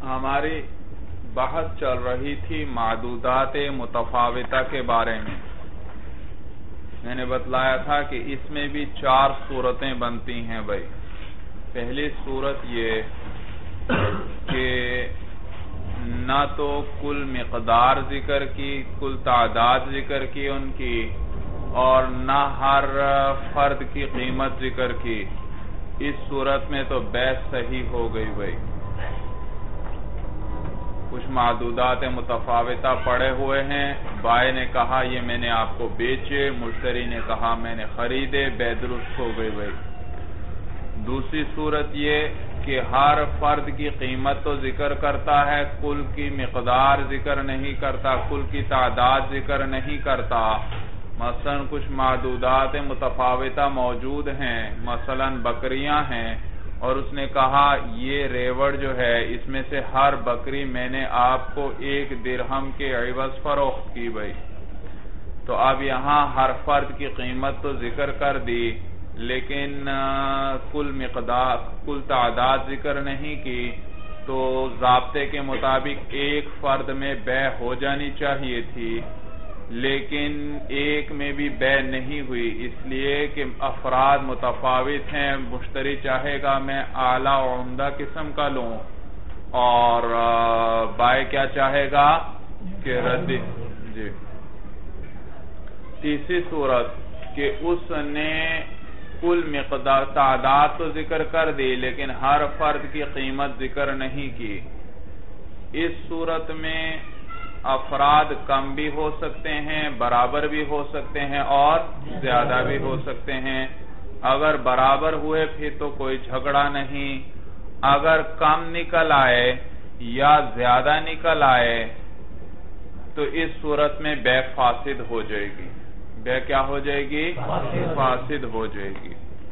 ہماری بحث چل رہی تھی معدودات متفاوتہ کے بارے میں نے بتلایا تھا کہ اس میں بھی 4 صورتیں بنتی ہیں بھائی. پہلی صورت یہ کہ نہ تو کل مقدار ذکر کی، کل تعداد ذکر کی ان کی، اور نہ ہر فرد کی قیمت ذکر کی. اس صورت میں تو بحث صحیح ہو گئی بھائی. کچھ معدودات متفاوتہ پڑے ہوئے ہیں، بائع نے کہا یہ میں نے آپ کو بیچے، مشتری نے کہا میں نے خریدے، بے درست ہو گئی بھائی. دوسری صورت یہ کہ ہر فرد کی قیمت تو ذکر کرتا ہے، کل کی مقدار ذکر نہیں کرتا، کل کی تعداد ذکر نہیں کرتا. مثلا کچھ معدودات متفاوتہ موجود ہیں، مثلا بکریاں ہیں، اور اس نے کہا یہ ریوڑ جو ہے اس میں سے ہر بکری میں نے آپ کو 1 درہم کے عوض فروخت کی بھائی. تو اب یہاں ہر فرد کی قیمت تو ذکر کر دی، لیکن کل تعداد ذکر نہیں کی. تو ضابطے کے مطابق ایک فرد میں بیع ہو جانی چاہیے تھی، لیکن ایک میں بھی بیع نہیں ہوئی، اس لیے کہ افراد متفاوت ہیں. مشتری چاہے گا میں اعلیٰ و عمدہ قسم کا لوں، اور بائع کیا چاہے گا کہ ردی. جی. تیسری صورت کہ اس نے کل مقدار تعداد تو ذکر کر دی لیکن ہر فرد کی قیمت ذکر نہیں کی. اس صورت میں افراد کم بھی ہو سکتے ہیں، برابر بھی ہو سکتے ہیں، اور زیادہ بھی ہو سکتے ہیں. اگر برابر ہوئے پھر تو کوئی جھگڑا نہیں. اگر کم نکل آئے یا زیادہ نکل آئے تو اس صورت میں بیع فاسد ہو جائے گی. بیع کیا ہو جائے گی؟ فاسد ہو جائے گی.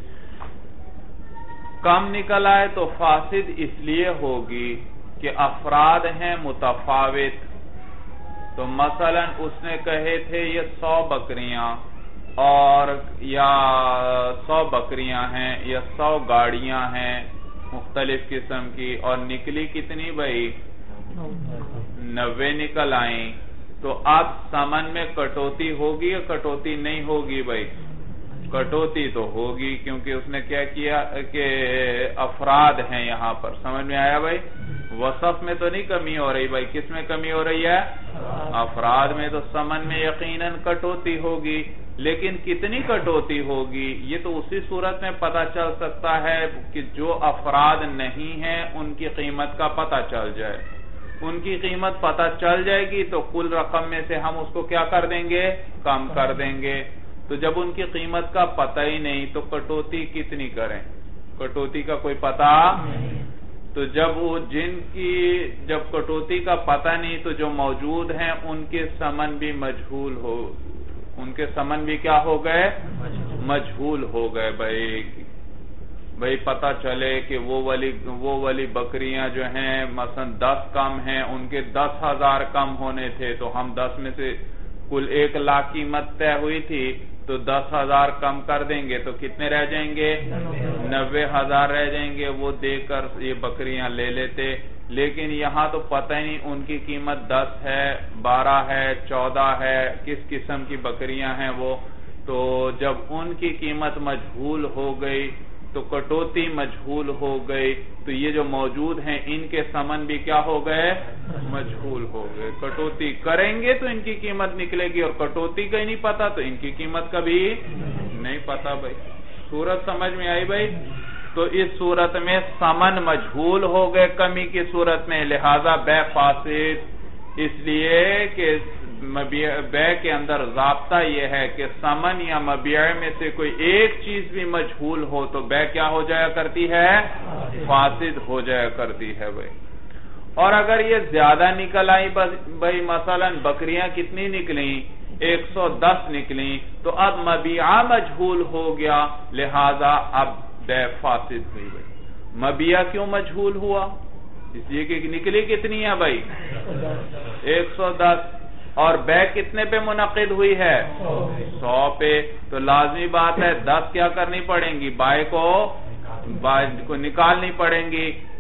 کم نکل آئے تو فاسد اس لیے ہوگی کہ افراد ہیں متفاوت. تو مثلا اس نے کہے تھے یہ 100 بکریاں اور یا 100 بکریاں ہیں یا 100 گاڑیاں ہیں مختلف قسم کی، اور نکلی کتنی بھائی؟ 90 نکل آئیں. تو اب ثمن میں کٹوتی ہوگی یا کٹوتی نہیں ہوگی بھائی؟ کٹوتی تو ہوگی، کیونکہ اس نے کیا کیا کہ افراد ہیں یہاں پر. سمجھ میں آیا بھائی؟ وصف میں تو نہیں کمی ہو رہی بھائی، کس میں کمی ہو رہی ہے؟ افراد میں. تو ثمن میں یقیناً کٹوتی ہوگی، لیکن کتنی کٹوتی ہوگی یہ تو اسی صورت میں پتہ چل سکتا ہے کہ جو افراد نہیں ہیں ان کی قیمت کا پتہ چل جائے. ان کی قیمت پتہ چل جائے گی تو کل رقم میں سے ہم اس کو کیا کر دیں گے؟ کم کر دیں گے. تو جب ان کی قیمت کا پتہ ہی نہیں تو کٹوتی کتنی کریں؟ کٹوتی کا کوئی پتہ. تو جب کٹوتی کا پتہ نہیں تو جو موجود ہیں ان کے ثمن بھی مجہول ہو، ان کے ثمن بھی کیا ہو گئے؟ مجہول ہو گئے بھائی پتہ چلے کہ وہ والی بکریاں جو ہیں مثلا 10 کم ہیں، ان کے 10,000 کم ہونے تھے، تو ہم 10 میں سے کل 1 لاکھ قیمت طے ہوئی تھی تو 10,000 کم کر دیں گے تو کتنے رہ جائیں گے؟ 90,000 رہ جائیں گے. وہ دے کر یہ بکریاں لے لیتے. لیکن یہاں تو پتہ ہی نہیں ان کی قیمت 10 ہے، 12 ہے، 14 ہے، کس قسم کی بکریاں ہیں وہ. تو جب ان کی قیمت مجہول ہو گئی تو کٹوتی مجہول ہو گئی، تو یہ جو موجود ہیں ان کے ثمن بھی کیا ہو گئے؟ مجہول ہو گئے. کٹوتی کریں گے تو ان کی قیمت نکلے گی، اور کٹوتی کا ہی نہیں پتا تو ان کی قیمت کا بھی نہیں پتا بھائی. صورت سمجھ میں آئی بھائی؟ تو اس صورت میں ثمن مجہول ہو گئے کمی کی صورت میں، لہذا بیع فاسد. اس لیے کہ بیع کے اندر ضابطہ یہ ہے کہ ثمن یا مبیع میں سے کوئی ایک چیز بھی مجہول ہو تو بیع کیا ہو جایا کرتی ہے؟ فاسد ہو جایا کرتی ہے بھائی. اور اگر یہ زیادہ نکل آئی بھائی، مثلا بکریاں کتنی نکلیں؟ 110 نکلیں، تو اب مبیعہ مجہول ہو گیا، لہذا اب بیع فاسد ہوئی بھائی. مبیعہ کیوں مجہول ہوا؟ اس لیے کہ نکلی کتنی ہے بھائی؟ 110. اور بیع کتنے پہ منعقد ہوئی ہے؟ 100 پہ. تو لازمی بات ہے 10 کیا کرنی پڑیں گی؟ بائع کو نکالنی پڑیں گی. تو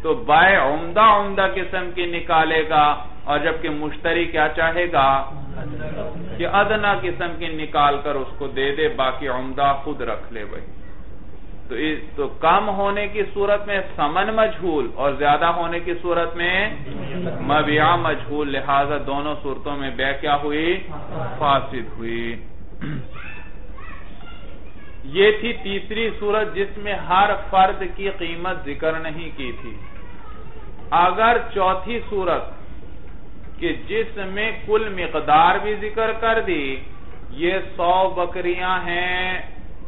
تو بائع عمدہ قسم کی نکالے گا، اور جبکہ مشتری کیا چاہے گا کہ ادنا قسم کی نکال کر اس کو دے دے، باقی عمدہ خود رکھ لے بھائی۔ تو کم ہونے کی صورت میں ثمن مجہول اور زیادہ ہونے کی صورت میں مبیع مجہول، لہذا دونوں صورتوں میں بیع کیا ہوئی؟ فاسد ہوئی۔ یہ تھی تیسری صورت جس میں ہر فرد کی قیمت ذکر نہیں کی تھی۔ اگر چوتھی صورت کہ جس میں کل مقدار بھی ذکر کر دی، یہ 100 بکریاں ہیں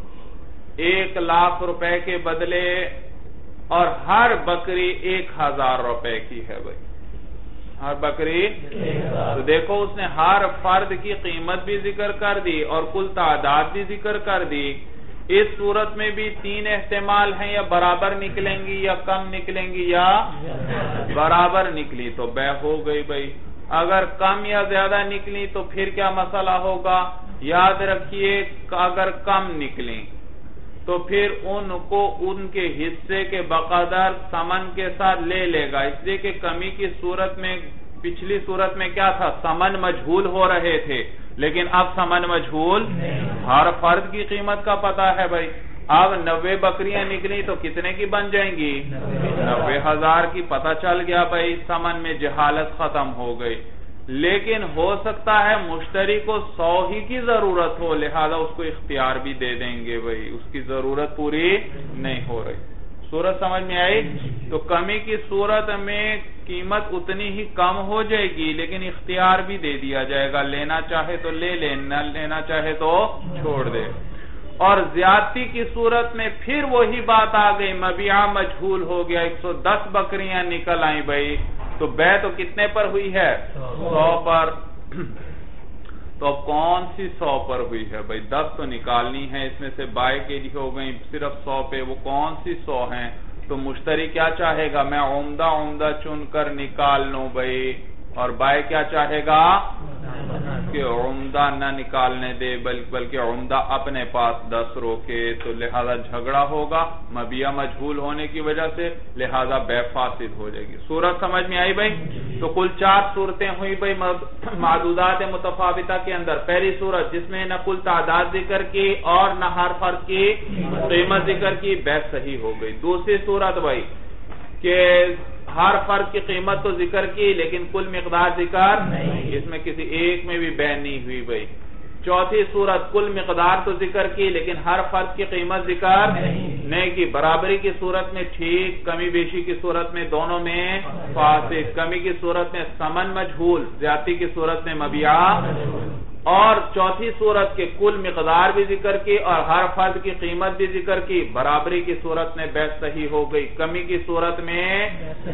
1,00,000 روپے کے بدلے، اور ہر بکری 1,000 روپے کی ہے بھائی، ہر بکری، تو دیکھو اس نے ہر فرد کی قیمت بھی ذکر کر دی اور کل تعداد بھی ذکر کر دی۔ اس صورت میں بھی 3 احتمال ہیں، یا برابر نکلیں گی یا کم نکلیں گی یا برابر نکلی تو بیع ہو گئی بھائی۔ اگر کم یا زیادہ نکلی تو پھر کیا مسئلہ ہوگا؟ یاد رکھیے اگر کم نکلی تو پھر ان کو ان کے حصے کے بقدر ثمن کے ساتھ لے لے گا، اس لیے کہ کمی کی صورت میں پچھلی صورت میں کیا تھا؟ ثمن مجہول ہو رہے تھے، لیکن اب ثمن مجہول، ہر فرد کی قیمت کا پتہ ہے بھائی۔ اب 90 بکریاں نکلی تو کتنے کی بن جائیں گی؟ 90,000 کی، پتہ چل گیا بھائی، ثمن میں جہالت ختم ہو گئی۔ لیکن ہو سکتا ہے مشتری کو 100 ہی کی ضرورت ہو، لہذا اس کو اختیار بھی دے دیں گے بھائی، اس کی ضرورت پوری نہیں ہو رہی۔ صورت سمجھ میں آئی؟ تو کمی کی صورت میں قیمت اتنی ہی کم ہو جائے گی، لیکن اختیار بھی دے دیا جائے گا، لینا چاہے تو لے لے، نہ لینا چاہے تو چھوڑ دے۔ اور زیادتی کی صورت میں پھر وہی بات آ گئی، مبیع مجہول ہو گیا، 110 بکریاں نکل آئیں بھائی، تو بیع تو کتنے پر ہوئی ہے؟ 100 پر۔ تو اب کون سی 100 پر ہوئی ہے بھائی؟ 10 تو نکالنی ہے، اس میں سے بائع کے لیے ہو گئی صرف 100 پہ، وہ کون سی 100 ہیں؟ تو مشتری کیا چاہے گا؟ میں عمدہ چن کر نکال لوں بھائی، اور بائع کیا چاہے گا کہ عمدہ نہ نکالنے دے بلکہ عمدہ اپنے پاس 10 روکے، تو لہذا جھگڑا ہوگا مبیع مجہول ہونے کی وجہ سے، لہذا بیع فاسد ہو جائے گی۔ صورت سمجھ میں آئی بھائی؟ تو کل 4 صورتیں ہوئی بھائی معدودات متفاوتہ کے اندر۔ پہلی صورت جس میں نہ کل تعداد ذکر کی اور نہ ہر فرد کی قیمت ذکر کی، بیع صحیح ہو گئی۔ دوسری صورت بھائی کہ ہر فرد کی قیمت تو ذکر کی لیکن کل مقدار ذکر نہیں، اس میں کسی ایک میں بھی بیع نہیں ہوئی بھائی۔ چوتھی صورت کل مقدار تو ذکر کی لیکن ہر فرد کی قیمت ذکر نہیں کی۔ برابری کی صورت میں ٹھیک، کمی بیشی کی صورت میں دونوں میں فاسد، کمی کی صورت میں ثمن مجہول، زیادتی کی صورت میں مبیع، اور چوتھی صورت کے کل مقدار بھی ذکر کی اور ہر فرد کی قیمت بھی ذکر کی۔ برابری کی صورت میں بیع صحیح ہو گئی۔ کمی کی صورت میں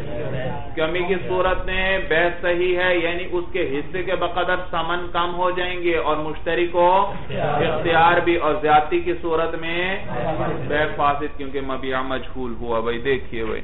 بیع صحیح ہے، یعنی اس کے حصے کے بقدر ثمن کم ہو جائیں گے اور مشتری کو اختیار بھی، اور زیادتی کی صورت میں بیع فاسد کیونکہ مبیع مجہول ہوا بھائی۔ دیکھیے بھائی،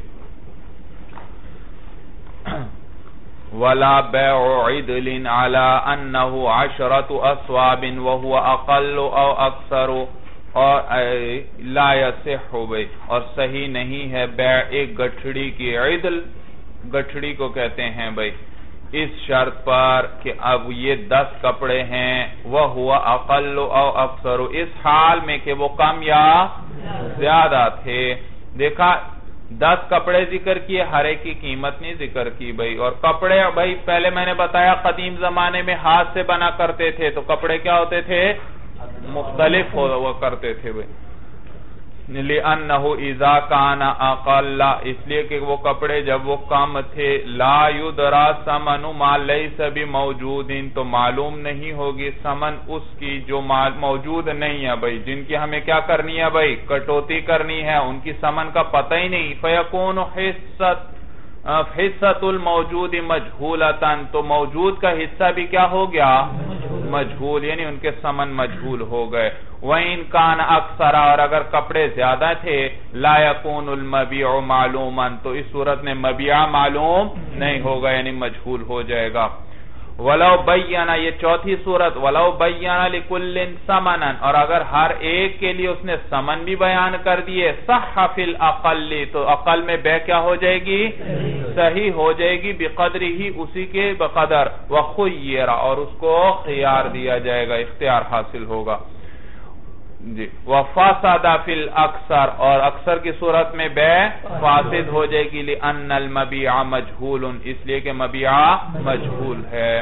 وَلَا بَيْعُ عِدْلٍ عَلَىٰ أَنَّهُ 10 أَصْوَابٍ وَهُوَ أَقَلُّ أَوْ أَكْثَرُ، اور لا يَصِحُّ بھائی، اور صحیح نہیں ہے بیع ایک گٹھڑی کی، عدل گٹھڑی کو کہتے ہیں بھائی، اس شرط پر کہ اب یہ 10 کپڑے ہیں، وَهُوَ أَقَلُّ أَوْ أَكْثَرُ، اس حال میں کہ وہ کم یا زیادہ تھے۔ دیکھا 10 کپڑے ذکر کیے، ہر ایک کی قیمت نہیں ذکر کی بھائی، اور کپڑے بھائی پہلے میں نے بتایا قدیم زمانے میں ہاتھ سے بنا کرتے تھے، تو کپڑے کیا ہوتے تھے؟ مختلف ہوا کرتے تھے بھائی۔ لِأَنَّهُ إِذَا كَانَ أَقَلَّ، اس لیے کہ وہ کپڑے جب وہ کم تھے، لَا يُدْرَى ثَمَنُ مَا لَيْسَ بِمَوْجُودٍ، تو معلوم نہیں ہوگی ثمن اس کی جو موجود نہیں ہے بھائی، جن کی ہمیں کیا کرنی ہے بھائی؟ کٹوتی کرنی ہے، ان کی ثمن کا پتہ ہی نہیں۔ فَيَكُونُ حِصَّةُ الْمَوْجُودِ مَجْهُولَةً، تو موجود کا حصہ بھی کیا ہو گیا؟ مجہول، یعنی ان کے ثمن مجہول ہو گئے۔ وَإِنْ كَانَ أَكْثَرَ، اور اگر کپڑے زیادہ تھے، لَا يَكُونُ الْمَبِيعُ مَعْلُومًا، تو اس صورت میں مبیع معلوم نہیں ہوگا، یعنی مجہول ہو جائے گا۔ ولو بینا یہ چوتھی صورت، ولو بینا لکل ثمنا، اور اگر ہر ایک کے لیے اس نے ثمن بھی بیان کر دیے، صح فی الاقل تو اقل میں بے کیا ہو جائے گی؟ صحیح ہو جائے گی، بقدر ہی اسی کے بقدر، وخیر اور اس کو خیار دیا جائے گا، اختیار حاصل ہوگا جی، وفاسد فی الاکثر اور اکثر کی صورت میں بے فاسد ہو جائے گی، لأن المبیع مجہول اس لیے کہ مبیع مجہول ہے۔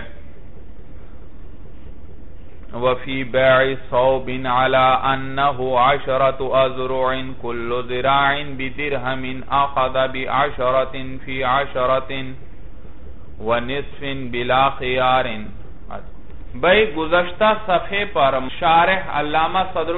وفی بیع صوب علی انہ 10 اذرع کل ذراع بدرہم اخذ ب10 فی 10 ونصف بلا خیار۔ بھئی گزشتہ صفحے پر شارح علامہ صدر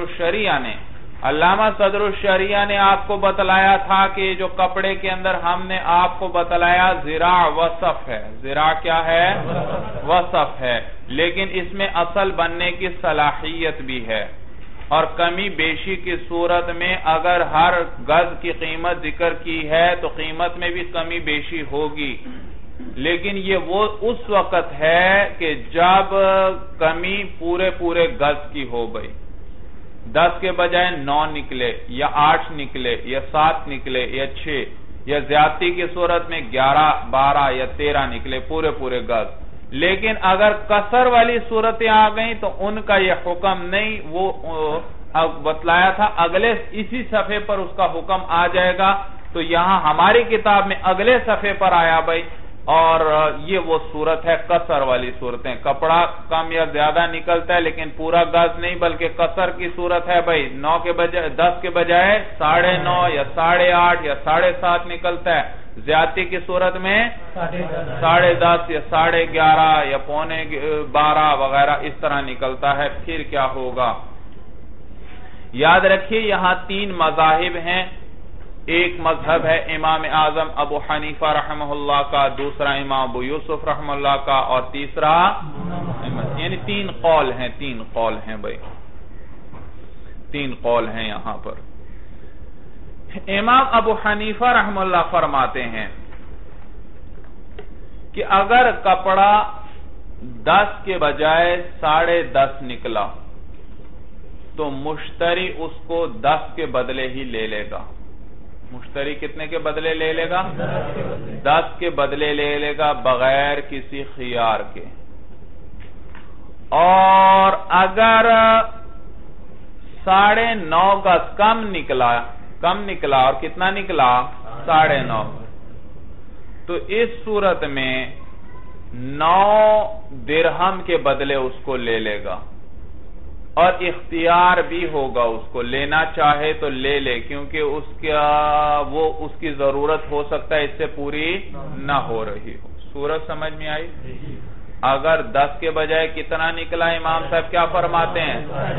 الشریعہ نے آپ کو بتلایا تھا کہ جو کپڑے کے اندر ہم نے آپ کو بتلایا ذراع وصف ہے، ذراع کیا ہے؟ وصف ہے، لیکن اس میں اصل بننے کی صلاحیت بھی ہے، اور کمی بیشی کی صورت میں اگر ہر گز کی قیمت ذکر کی ہے تو قیمت میں بھی کمی بیشی ہوگی، لیکن یہ وہ اس وقت ہے کہ جب کمی پورے گز کی ہو گئی، 10 کے بجائے 9 نکلے یا 8 نکلے یا 7 نکلے یا 6 یا زیادتی کی صورت میں 11 12 یا 13 نکلے پورے گز۔ لیکن اگر کسر والی صورتیں آ گئیں تو ان کا یہ حکم نہیں، وہ بتلایا تھا اگلے اسی صفحے پر اس کا حکم آ جائے گا، تو یہاں ہماری کتاب میں اگلے صفحے پر آیا بھائی، اور یہ وہ صورت ہے کسر والی صورتیں، کپڑا کم یا زیادہ نکلتا ہے لیکن پورا گز نہیں، بلکہ کسر کی صورت ہے بھائی 9 کے بجائے 10 کے بجائے 9.5 یا 8.5 یا 7.5 نکلتا ہے، زیادتی کی صورت میں 10.5 یا 11.5 یا 11.15 وغیرہ اس طرح نکلتا ہے۔ پھر کیا ہوگا؟ یاد رکھیے یہاں 3 مذاہب ہیں، ایک مذہب ہے امام اعظم ابو حنیفہ رحمہ اللہ کا، دوسرا امام ابو یوسف رحمہ اللہ کا، اور تیسرا یعنی 3 قول ہیں بھائی، 3 قول ہیں یہاں پر۔ امام ابو حنیفہ رحمہ اللہ فرماتے ہیں کہ اگر کپڑا 10 کے بجائے 10.5 نکلا تو مشتری اس کو 10 کے بدلے ہی لے لے گا۔ مشتری کتنے کے بدلے لے لے گا؟ 10 کے بدلے لے لے گا بغیر کسی خیار کے۔ اور اگر 9.5 گز کم نکلا اور کتنا نکلا؟ 9.5، تو اس صورت میں 9 درہم کے بدلے اس کو لے لے گا، اور اختیار بھی ہوگا اس کو، لینا چاہے تو لے لے، کیونکہ اس کی ضرورت ہو سکتا ہے اس سے پوری نہ ہو رہی ہو۔ صورت سمجھ میں آئی؟ اگر 10 کے بجائے کتنا نکلا امام صاحب کیا فرماتے ہیں؟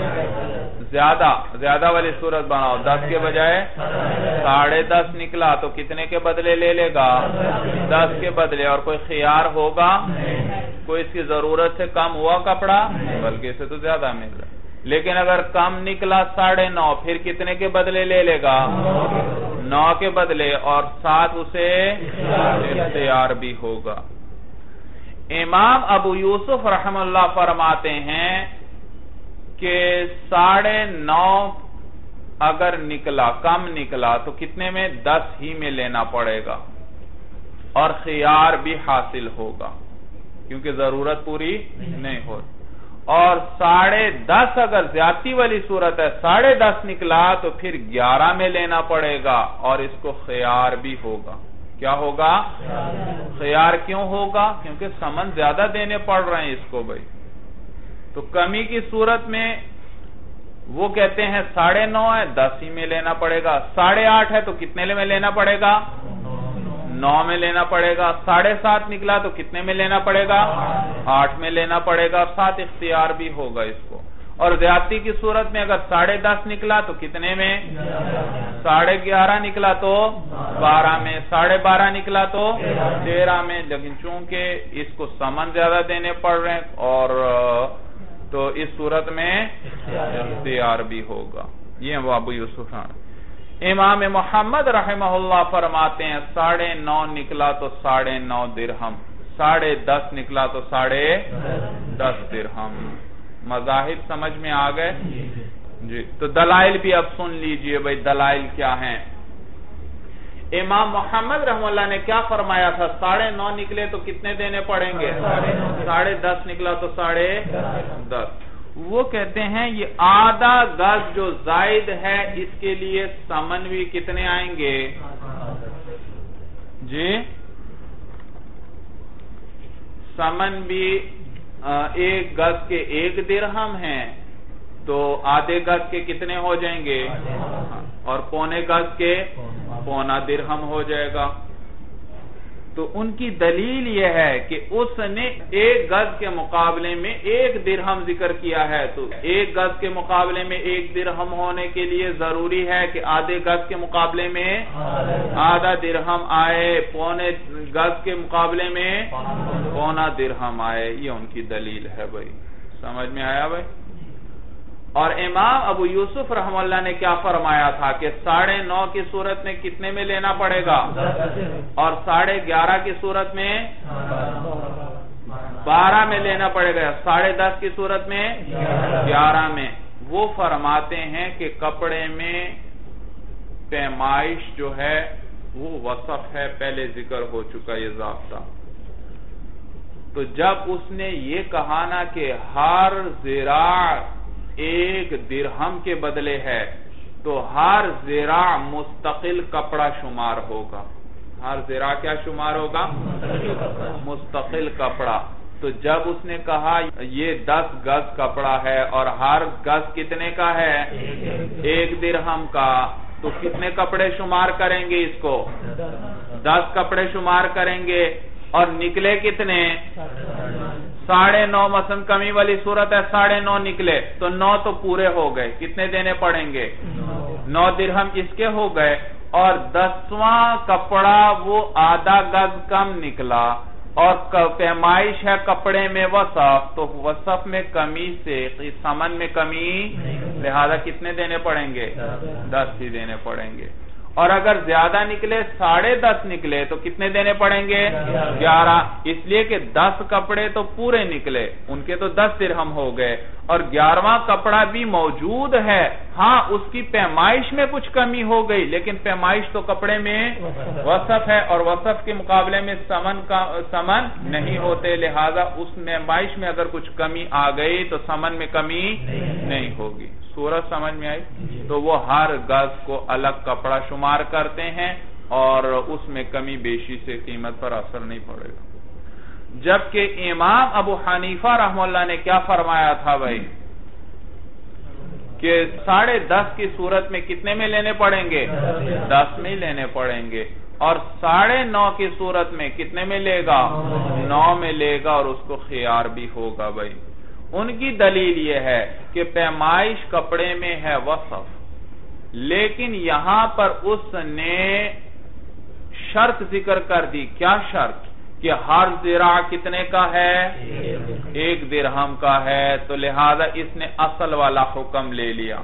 زیادہ والی صورت بناؤ، 10 کے بجائے 10.5 نکلا تو کتنے کے بدلے لے لے گا؟ 10 کے بدلے، اور کوئی خیار ہوگا؟ کوئی اس کی ضرورت سے کم ہوا کپڑا؟ بلکہ اسے تو زیادہ مل رہا ہے۔ لیکن اگر کم نکلا 9.5، پھر کتنے کے بدلے لے لے گا؟ 9 کے بدلے، اور ساتھ اسے اختیار بھی ہوگا۔ امام ابو یوسف رحمہ اللہ فرماتے ہیں کہ 9.5 اگر کم نکلا تو کتنے میں؟ 10 ہی میں لینا پڑے گا، اور خیار بھی حاصل ہوگا کیونکہ ضرورت پوری نہیں ہو۔ اور 10.5 اگر زیادتی والی صورت ہے، 10.5 نکلا تو پھر 11 میں لینا پڑے گا، اور اس کو خیار بھی ہوگا۔ کیا ہوگا؟ خیار کیوں ہوگا؟ کیونکہ ثمن زیادہ دینے پڑ رہے ہیں اس کو بھائی۔ تو کمی کی صورت میں وہ کہتے ہیں 9.5 ہے، 10 ہی میں لینا پڑے گا، 8.5 ہے تو کتنے میں لینا پڑے گا؟ 9 میں لینا پڑے گا، 7.5 نکلا تو کتنے میں لینا پڑے گا؟ 8 میں لینا پڑے گا، ساتھ اختیار بھی ہوگا اس کو۔ اور زیادتی کی صورت میں اگر 10.5 نکلا تو کتنے میں؟ 11.5 نکلا تو 12 میں، 12.5 نکلا تو 13 میں، لیکن چونکہ اس کو ثمن زیادہ دینے پڑ رہے ہیں اور تو اس صورت میں اختیار بھی ہوگا۔ یہ ابو یوسف امام محمد رحمہ اللہ فرماتے ہیں 9.5 نکلا تو 9.5 درہم، 10.5 نکلا تو 10.5 درہم. مذاہب سمجھ میں آ گئے جی. تو دلائل بھی اب سن لیجئے بھائی دلائل کیا ہیں. امام محمد رحمہ اللہ نے کیا فرمایا تھا؟ 9.5 نکلے تو کتنے دینے پڑیں گے؟ 10.5 نکلا تو 10.5. وہ کہتے ہیں یہ آدھا گز جو زائد ہے اس کے لیے ثمن بھی کتنے آئیں گے جی؟ ثمن بھی 1 گز کے 1 درہم ہیں تو آدھے گز کے کتنے ہو جائیں گے؟ اور پونے گز کے پونا درہم ہو جائے گا. تو ان کی دلیل یہ ہے کہ اس نے 1 گز کے مقابلے میں 1 درہم ذکر کیا ہے تو 1 گز کے مقابلے میں 1 درہم ہونے کے لیے ضروری ہے کہ آدھے گز کے مقابلے میں آدھا درہم آئے, پونے گز کے مقابلے میں پونا درہم آئے. یہ ان کی دلیل ہے بھائی. سمجھ میں آیا بھائی؟ اور امام ابو یوسف رحمہ اللہ نے کیا فرمایا تھا کہ 9.5 کی صورت میں کتنے میں لینا پڑے گا اور 11.5 کی صورت میں 12 میں لینا پڑے گا, 10.5 کی صورت میں 11 میں. وہ فرماتے ہیں کہ کپڑے میں پیمائش جو ہے وہ وصف ہے, پہلے ذکر ہو چکا یہ ضابطہ. تو جب اس نے یہ کہا نا کہ ہر ذراع 1 درہم کے بدلے ہے تو ہر ذراع مستقل کپڑا شمار ہوگا. ہر ذراع کیا شمار ہوگا؟ مستقل کپڑا. تو جب اس نے کہا یہ 10 گز کپڑا ہے اور ہر گز کتنے کا ہے؟ 1 درہم کا, تو کتنے کپڑے شمار کریں گے اس کو؟ 10 کپڑے شمار کریں گے. اور نکلے کتنے؟ 9.5. مثلا کمی والی صورت ہے 9.5 نکلے تو 9 تو پورے ہو گئے. کتنے دینے پڑیں گے؟ 9 درہم اس کے ہو گئے. اور 10واں کپڑا وہ آدھا گز کم نکلا اور پیمائش ہے کپڑے میں وصف, تو وصف میں کمی سے ثمن میں کمی, لہذا کتنے دینے پڑیں گے؟ 10 ہی دینے پڑیں گے. اور اگر زیادہ نکلے 10.5 نکلے تو کتنے دینے پڑیں گے؟ 11. اس لیے کہ 10 کپڑے تو پورے نکلے, ان کے تو 10 درہم ہو گئے, اور 11واں کپڑا بھی موجود ہے. ہاں اس کی پیمائش میں کچھ کمی ہو گئی, لیکن پیمائش تو کپڑے میں وصف ہے اور وصف کے مقابلے میں ثمن نہیں ہوتے, لہذا اس پیمائش میں اگر کچھ کمی آ گئی تو ثمن میں کمی نہیں ہوگی. صورت سمجھ میں آئی؟ تو وہ ہر گز کو الگ کپڑا شمار کرتے ہیں اور اس میں کمی بیشی سے قیمت پر اثر نہیں پڑے گا. جبکہ امام ابو حنیفہ رحمہ اللہ نے کیا فرمایا تھا بھائی کہ 10.5 کی صورت میں کتنے میں لینے پڑیں گے؟ 10 میں لینے پڑیں گے. اور 9.5 کی صورت میں کتنے میں لے گا؟ 9 میں لے گا, اور اس کو خیار بھی ہوگا بھائی. ان کی دلیل یہ ہے کہ پیمائش کپڑے میں ہے وصف, لیکن یہاں پر اس نے شرط ذکر کر دی. کیا شرط؟ کہ ہر ذراع کتنے کا ہے؟ 1 درہم کا ہے, تو لہذا اس نے اصل والا حکم لے لیا.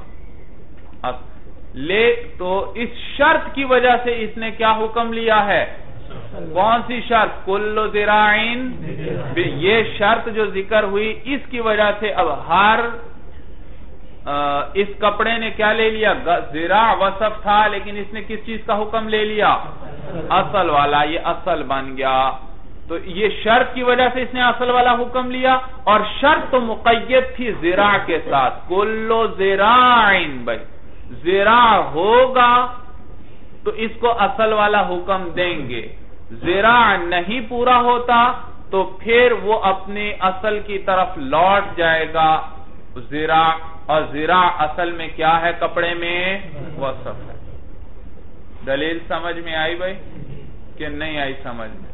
تو اس شرط کی وجہ سے اس نے کیا حکم لیا ہے؟ کون سی شرط؟ کل ذراعین. یہ شرط جو ذکر ہوئی اس کی وجہ سے اب ہر اس کپڑے نے کیا لے لیا؟ ذراع وصف تھا لیکن اس نے کس چیز کا حکم لے لیا؟ اصل والا. یہ اصل بن گیا. تو یہ شرط کی وجہ سے اس نے اصل والا حکم لیا, اور شرط تو مقید تھی ذراع کے ساتھ. کل ذراعین بھائی ذراع ہوگا تو اس کو اصل والا حکم دیں گے. ذراع نہیں پورا ہوتا تو پھر وہ اپنے اصل کی طرف لوٹ جائے گا ذراع, اور ذراع اصل میں کیا ہے؟ کپڑے میں وصف ہے. دلیل سمجھ میں آئی بھائی کہ نہیں آئی سمجھ میں؟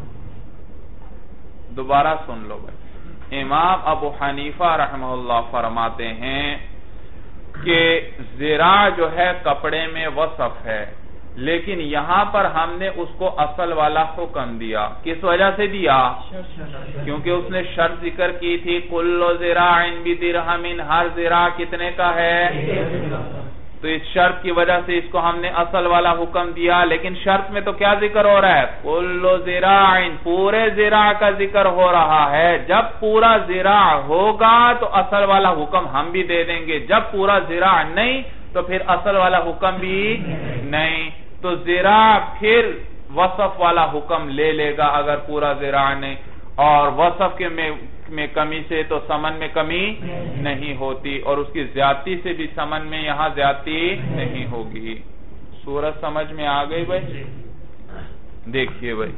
دوبارہ سن لو بھائی. امام ابو حنیفہ رحمہ اللہ فرماتے ہیں کہ ذراع جو ہے کپڑے میں وصف ہے, لیکن یہاں پر ہم نے اس کو اصل والا حکم دیا. کس وجہ سے دیا؟ کیونکہ اس نے شرط ذکر کی تھی کل ذراع بدرہم, ہر ذراع کتنے کا ہے؟ تو تو اس شرط کی وجہ سے اس کو ہم نے اصل والا حکم دیا، لیکن شرط میں تو کیا ذکر ہو رہا ہے؟ کل ذراع، پورے ذراع کا ذکر ہو رہا ہے۔ جب پورا ذراع ہوگا تو اصل والا حکم ہم بھی دے دیں گے، جب پورا ذراع نہیں تو پھر اصل والا حکم بھی نہیں، تو ذراع پھر وصف والا حکم لے لے گا اگر پورا ذراع نہیں، اور وصف کے میں کمی سے تو سمن میں کمی نہیں ہوتی، اور اس کی زیادتی سے بھی سمن میں یہاں زیادتی نہیں ہوگی۔ صورت سمجھ میں آ گئی بھائی؟ دیکھیے بھائی،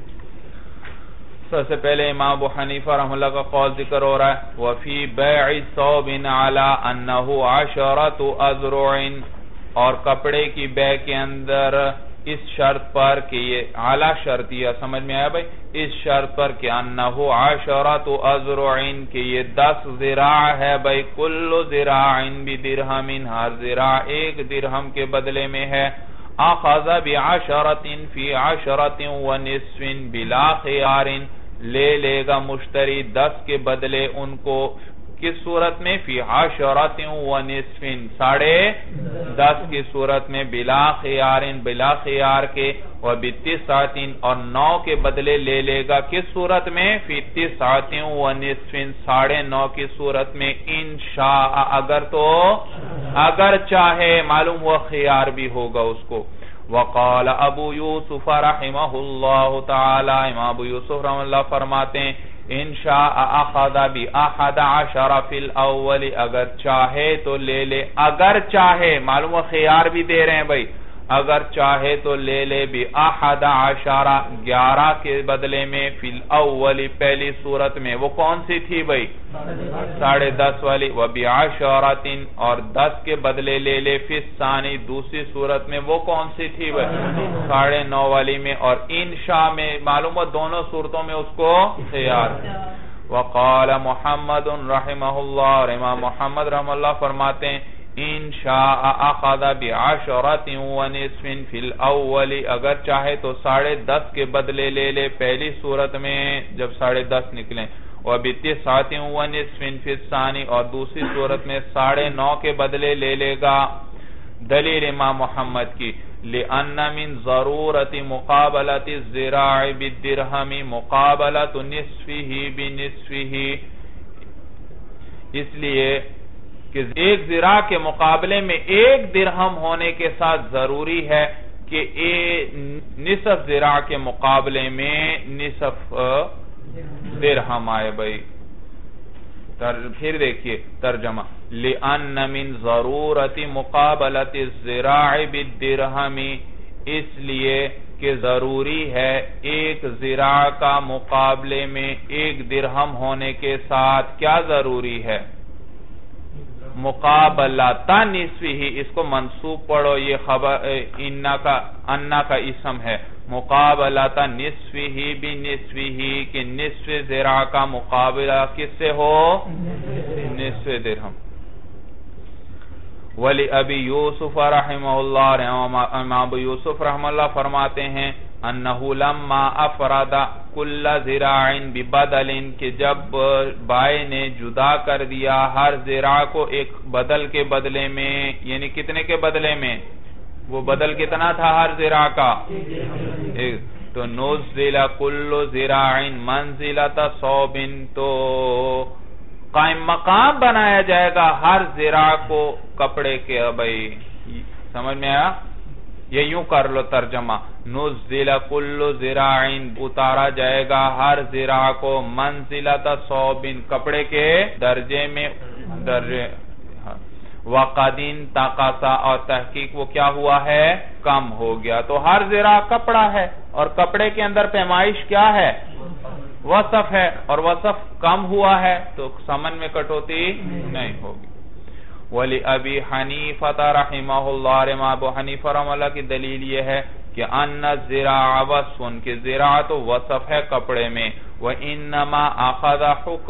سب سے پہلے امام ابو حنیفہ رحمہ اللہ کا قول ذکر ہو رہا ہے، وَفِي بَيْعِ ثَوْبٍ عَلَىٰ أَنَّهُ عَشَرَةُ أَذْرُعٍ، اور کپڑے کی بے کے اندر اس شرط پر کہ یہ اعلیٰ شرطیہ، سمجھ میں آیا بھائی؟ اس شرط پر کہ انہو عشرۃ اذرعین، کہ یہ 10 ذراع ہے بھائی، کل ذراع بدرہم، ہر ذراع 1 درہم کے بدلے میں ہے، اخذ بعشرۃ فی عشرۃ ونصف بلا خیار، لے لے گا مشتری 10 کے بدلے ان کو، کس صورت میں؟ فی عشرۃ ونصف، 10.5 کی صورت میں، بلا خیار، بلا خیار کے، وبتسعۃ، اور 9 کے بدلے لے لے گا کس صورت میں؟ فی تسعۃ ونصف، 9.5 کی صورت میں، انشاء، اگر تو اگر چاہے، معلوم ہوا خیار بھی ہوگا اس کو۔ وقال ابو یوسف رحمہ اللہ تعالی، امام ابو یوسف رحمہ اللہ فرماتے ہیں، انشاء اخذ باحد عشر فی الاول، اگر چاہے تو لے لے، اگر چاہے، معلوم ہے خیار بھی دے رہے ہیں بھائی، اگر چاہے تو لے لے باحد عشر، 11 کے بدلے میں، فی الاول، پہلی صورت میں، وہ کون سی تھی بھائی؟ 10.5 والی، وبعشرۃ، اور 10 کے بدلے لے لے، فی الثانی، دوسری صورت میں، وہ کون سی تھی بھائی؟ 9.5 والی میں، اور انشاء میں، معلوم ہے دونوں صورتوں میں اس کو خیار۔ وقال محمد رحمہ اللہ، اور امام محمد رحمہ اللہ فرماتے ہیں، انشاء اخذ بعشرۃ ونصف فی الاول، اگر چاہے تو 10.5 کے بدلے لے لے پہلی صورت میں جب 10.5 نکلیں، وبتسعۃ ونصف فی الثانی، اور دوسری صورت میں 9.5 کے بدلے لے لے گا۔ دلیل امام محمد کی، لأن من ضرورت مقابلت الذراع بالدرہم مقابلت نصفہ بنصفہ، اس لیے کہ ایک ذراع کے مقابلے میں 1 درہم ہونے کے ساتھ ضروری ہے کہ نصف ذراع کے مقابلے میں نصف درہم آئے بھائی۔ پھر دیکھیے ترجمہ، لِأَنَّ مِن ضَرُورَةِ مُقَابَلَةِ الذِّرَاعِ بِالدِّرْہَمِ، اس لیے کہ ضروری ہے ایک ذراع کا مقابلے میں 1 درہم ہونے کے ساتھ کیا ضروری ہے؟ مقابلۃ نصفہ، اس کو منصوب پڑھو، یہ خبر انا کا اسم ہے، مقابلۃ نصفہ بنصفہ، کہ نصف ذراع کا مقابلہ کس سے ہو؟ نصف درہم۔ ولی ابی یوسف رحمہ اللہ، امام ابو یوسف رحمہ اللہ فرماتے ہیں، انہو لما افراد کل ذراع ببدل، کہ جب بائے نے جدا کر دیا ہر ذراع کو ایک بدل کے بدلے میں، یعنی کتنے کے بدلے میں؟ وہ بدل کتنا تھا ہر ذراع کا؟ تو نزل کل ذراع منزلۃ ثوب، تو قائم مقام بنایا جائے گا ہر ذراع کو کپڑے کے۔ بھائی سمجھ میں آیا؟ یہ یوں کر لو ترجمہ، نزل کل ذراع، اتارا جائے گا ہر ذراع کو، منزلۃ ثوب، کپڑے کے درجے میں، درجے، وقد انتقص، اور تحقیق وہ کیا ہوا ہے؟ کم ہو گیا۔ تو ہر ذراع کپڑا ہے، اور کپڑے کے اندر پیمائش کیا ہے؟ وصف ہے، اور وصف کم ہوا ہے تو سمن میں کٹوتی نہیں ہوگی۔ ولی ابی حنیفہ رحمہ اللہ، امام ابو حنیفہ رحمہ اللہ کی دلیل یہ ہے کہ ان الذراع وصف، کہ ذراع تو وصف ہے کپڑے میں، وانما اخذ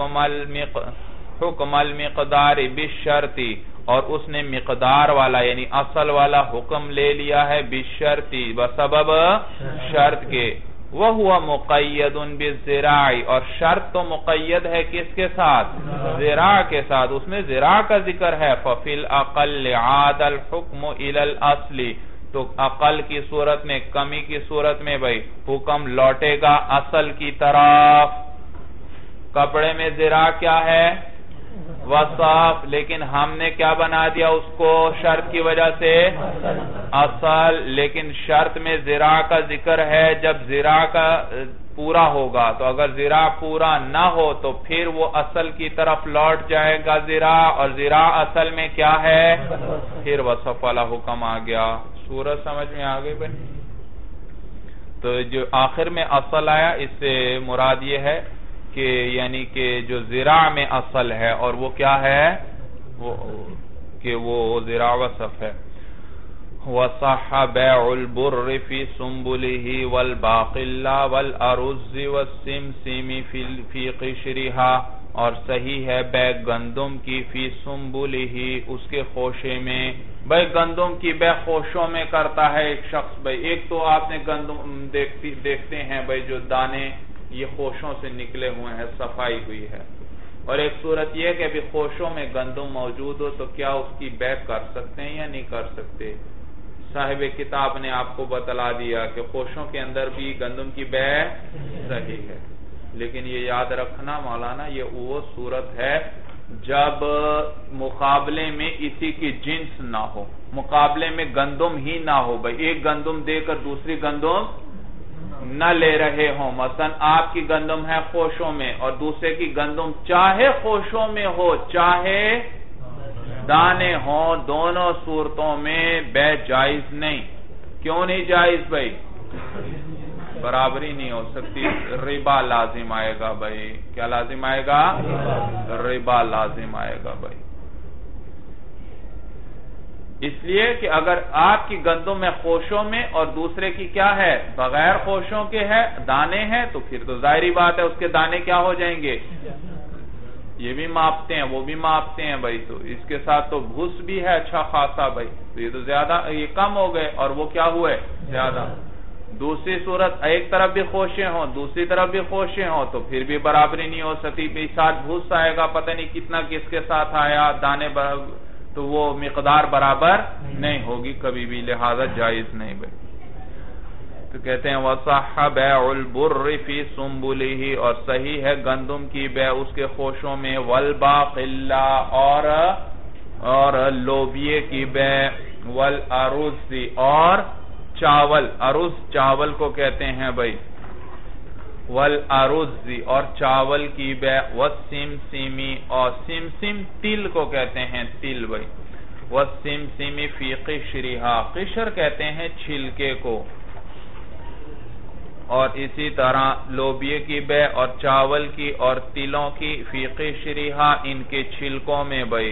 حکم المقدار بالشرط، اور اس نے مقدار والا یعنی اصل والا حکم لے لیا ہے بالشرط، بسبب شرط کے، وَهُوَ مُقَيَّدٌ بِالزِّرَاعِ، اور شرط تو مقید ہے کس کے ساتھ؟ زراع کے ساتھ، اس میں زراع کا ذکر ہے. فَفِي الْأَقَلِّ عَادَ الْحُكْمُ إِلَى الْأَصْلِ، تو اقل کی صورت میں، کمی کی صورت میں بھائی حکم لوٹے گا اصل کی طرف. کپڑے میں زراع کیا ہے؟ وصف، لیکن ہم نے کیا بنا دیا اس کو شرط کی وجہ سے؟ اصل. لیکن شرط میں زراع کا ذکر ہے جب زراع کا پورا ہوگا، تو اگر زراع پورا نہ ہو تو پھر وہ اصل کی طرف لوٹ جائے گا زراع، اور زراع اصل میں کیا ہے؟ پھر وصف والا حکم آ گیا. سورج سمجھ میں آ گئی بھائی؟ تو جو آخر میں اصل آیا اس سے مراد یہ ہے کہ یعنی کہ جو زراع میں اصل ہے، اور وہ کیا ہے؟ کہ وہ زراع وصف ہے. وَصَحَّ بَيْعُ الْبُرِّ فِي سُنْبُلِهِ وَالْبَاقِلَّ وَالْأَرُزِّ وَالسِّمْسِمِ فِي قِشْرِهَا، اور صحیح ہے بے گندم کی فی سنبلہ، اس کے خوشے میں. بھائی گندم کی بے خوشوں میں کرتا ہے ایک شخص. بھائی ایک تو آپ نے گندم دیکھتے ہیں بھائی جو دانے یہ خوشوں سے نکلے ہوئے ہیں، صفائی ہوئی ہے. اور ایک صورت یہ کہ ابھی خوشوں میں گندم موجود ہو تو کیا اس کی بے کر سکتے ہیں یا نہیں کر سکتے؟ صاحب کتاب نے آپ کو بتلا دیا کہ خوشوں کے اندر بھی گندم کی بے صحیح ہے. لیکن یہ یاد رکھنا مولانا، یہ وہ صورت ہے جب مقابلے میں اسی کی جنس نہ ہو، مقابلے میں گندم ہی نہ ہو. بھائی ایک گندم دے کر دوسری گندم نہ لے رہے ہوں. مثلا آپ کی گندم ہے خوشوں میں اور دوسرے کی گندم چاہے خوشوں میں ہو چاہے دانے ہوں، دونوں صورتوں میں بے جائز نہیں. کیوں نہیں جائز بھائی؟ برابری نہیں ہو سکتی، ربا لازم آئے گا بھائی. کیا لازم آئے گا؟ ربا لازم آئے گا بھائی. اس لیے کہ اگر آپ کی گندم میں خوشوں میں اور دوسرے کی کیا ہے؟ بغیر خوشوں کے ہے، دانے ہیں، تو پھر تو ظاہری بات ہے اس کے دانے کیا ہو جائیں گے؟ یہ بھی ماپتے ہیں وہ بھی ماپتے ہیں بھائی، تو اس کے ساتھ تو بھوس بھی ہے اچھا خاصا بھائی، تو یہ تو زیادہ یہ کم ہو گئے اور وہ کیا ہوئے؟ زیادہ. دوسری صورت ایک طرف بھی خوشیں ہوں دوسری طرف بھی خوشیں ہوں تو پھر بھی برابری نہیں ہو سکتی. بھی ساتھ بھوس آئے گا، پتہ نہیں کتنا کس کے ساتھ آیا، دانے تو وہ مقدار برابر نہیں ہوگی کبھی بھی، لہذا جائز نہیں بھائی. تو کہتے ہیں وَصَحَّ بَيْعُ الْبُرِّ فِي سُنْبُلِهِ، اور صحیح ہے گندم کی بے اس کے خوشوں میں. وَالْبَاقِلَّ، اور لوبیے کی بے. وَالْأَرُزِّ، اور چاول. ارز چاول کو کہتے ہیں بھائی. وَالْأَرُزِّ، اور چاول کی بے. وَالسِّمْسِمِ، اور سمسم تل کو کہتے ہیں، تل بھائی. وَالسِّمْسِمِ فِي قِشْرِهَا، قشر کہتے ہیں چھلکے کو. اور اسی طرح لوبیے کی بے اور چاول کی اور تلوں کی فی قشرہا، ان کے چھلکوں میں بھائی.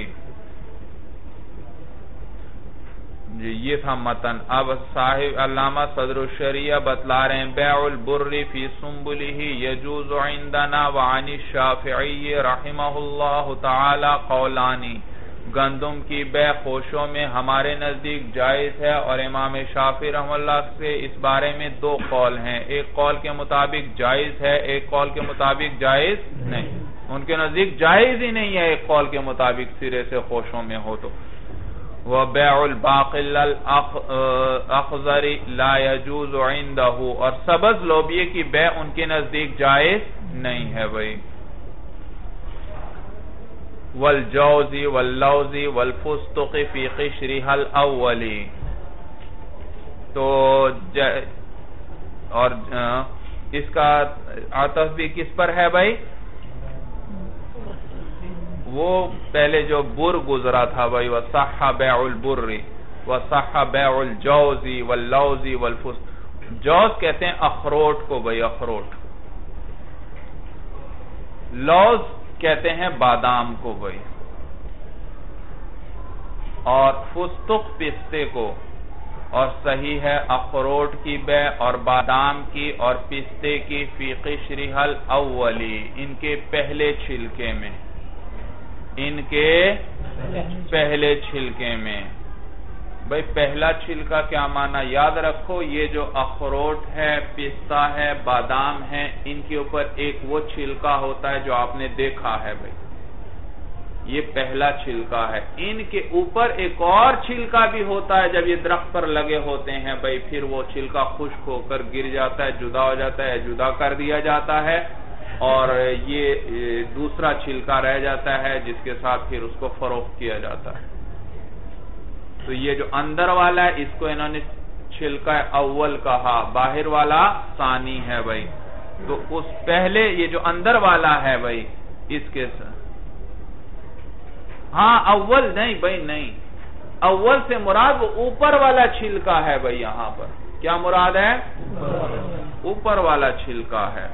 جی یہ تھا متن. اب صاحب علامہ صدر الشریعہ بتلا رہے ہیں بیع البر فی سنبلہ یجوز عندنا وعن الشافعی رحمہ اللہ تعالی قولانی. گندم کی بے خوشوں میں ہمارے نزدیک جائز ہے اور امام شافعی رحمہ اللہ سے اس بارے میں دو قول ہیں. ایک قول کے مطابق جائز ہے، ایک قول کے مطابق جائز نہیں. ان کے نزدیک جائز ہی نہیں ہے ایک قول کے مطابق سرے سے خوشوں میں ہو تو. وَبَيْعُ الْبَاقِلَّ الْأَخْضَرِ لَا يَجُوزُ عِنْدَهُ، اور سبز لوبیے کی بے ان کے نزدیک جائز نہیں ہے بھائی. وَالْجَوْزِ وَاللَّوْزِ وَالْفُسْتُقِ فِي قِشْرِهَا الْأَوَّلِ، تو اور اس کا عطف بھی کس پر ہے بھائی؟ وہ پہلے جو بر گزرا تھا بھائی. وَصَحَّ بَيْعُ الْبُرِّ وَصَحَّ بَيْعُ الْجَوْزِ وَاللَّوْزِ وَالْفُسْتُقِ. جوز کہتے ہیں اخروٹ کو بھائی، اخروٹ. لوز کہتے ہیں بادام کو بھائی، اور فستق پستے کو. اور صحیح ہے اخروٹ کی بے اور بادام کی اور پستے کی فی قشرہا الاولی، ان کے پہلے چھلکے میں، ان کے پہلے چھلکے میں. بھئی پہلا چھلکا کیا معنی؟ یاد رکھو یہ جو اخروٹ ہے، پستہ ہے، بادام ہے، ان کے اوپر ایک وہ چھلکا ہوتا ہے جو آپ نے دیکھا ہے بھئی، یہ پہلا چھلکا ہے۔ ان کے اوپر ایک اور چھلکا بھی ہوتا ہے جب یہ درخت پر لگے ہوتے ہیں بھئی، پھر وہ چھلکا خشک ہو کر گر جاتا ہے، جدا ہو جاتا ہے، جدا کر دیا جاتا ہے، اور یہ دوسرا چھلکا رہ جاتا ہے جس کے ساتھ پھر اس کو فروخت کیا جاتا ہے۔ تو یہ جو اندر والا ہے اس کو انہوں نے چھلکا اول کہا، باہر والا ثانی ہے بھئی۔ تو اس پہلے یہ جو اندر والا ہے بھئی، اس کے ساتھ ہاں اول نہیں بھئی، نہیں، اول سے مراد وہ اوپر والا چھلکا ہے بھئی۔ یہاں پر کیا مراد ہے؟ اوپر والا چھلکا ہے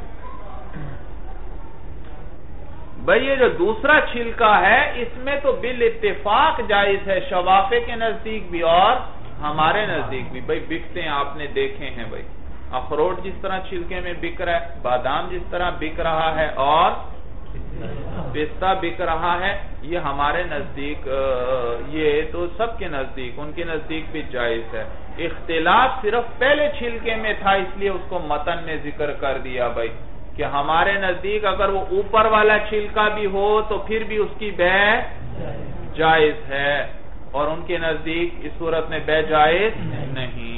بھئی۔ یہ جو دوسرا چھلکا ہے اس میں تو بالاتفاق جائز ہے، شوافے کے نزدیک بھی اور ہمارے نزدیک بھی بھئی، بکتے ہیں، آپ نے دیکھے ہیں بھئی، اخروٹ جس طرح چھلکے میں بک رہا ہے، بادام جس طرح بک رہا ہے، اور پستہ بک رہا ہے، یہ ہمارے نزدیک، یہ تو سب کے نزدیک، ان کے نزدیک بھی جائز ہے۔ اختلاف صرف پہلے چھلکے میں تھا، اس لیے اس کو متن نے ذکر کر دیا بھئی، کہ ہمارے نزدیک اگر وہ اوپر والا چھلکا بھی ہو تو پھر بھی اس کی بیع جائز ہے، اور ان کے نزدیک اس صورت میں بیع جائز نہیں۔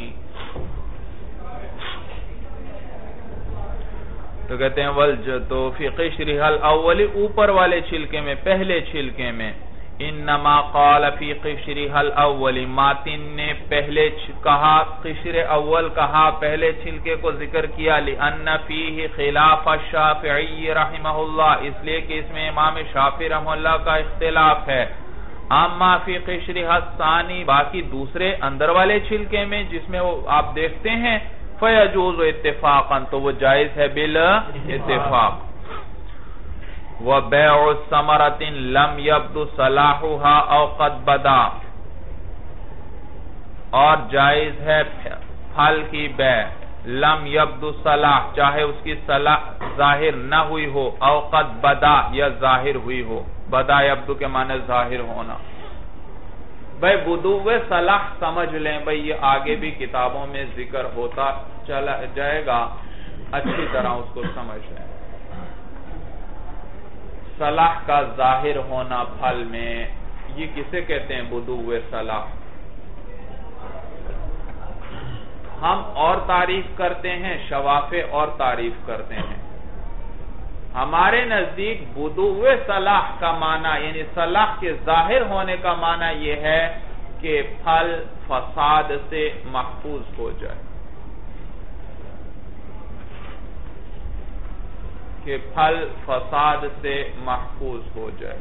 تو کہتے ہیں وَالْجَتُ فِي قِشْرِهَا الْأَوَّلِ، اوپر والے چھلکے میں، پہلے چھلکے میں، انما قال فی قشرها الاول، ماتن نے پہلے کہا، قشر اول کہا، پہلے چھلکے کو ذکر کیا، لأن فیہ خلاف الشافعی رحمہ اللہ، اس لیے کہ اس میں امام شافعی رحمہ اللہ کا اختلاف ہے۔ اما فی قشرها الثانی، باقی دوسرے اندر والے چھلکے میں جس میں وہ آپ دیکھتے ہیں، فیجوز اتفاقا، تو وہ جائز ہے بالاتفاق۔ وَبَيْعُ الثَّمَرَةٍ لَمْ يَبْدُ صَلَاحُهَا أَوْ قَدْ بَدَا، اور جائز ہے پھل کی بیع، لم یبدو صلاح، چاہے اس کی صلاح ظاہر نہ ہوئی ہو، او قد بدا، یا ظاہر ہوئی ہو، بدا یبدو کے معنی ظاہر ہونا۔ بھئی بدو صلاح سمجھ لیں بھئی، یہ آگے بھی کتابوں میں ذکر ہوتا چلا جائے گا، اچھی طرح اس کو سمجھ لیں۔ صلاح کا ظاہر ہونا پھل میں، یہ کسے کہتے ہیں بدو صلاح؟ ہم اور تعریف کرتے ہیں، شوافے اور تعریف کرتے ہیں۔ ہمارے نزدیک بدو صلاح کا معنی، یعنی صلاح کے ظاہر ہونے کا معنی یہ ہے کہ پھل فساد سے محفوظ ہو جائے، کہ پھل فساد سے محفوظ ہو جائے۔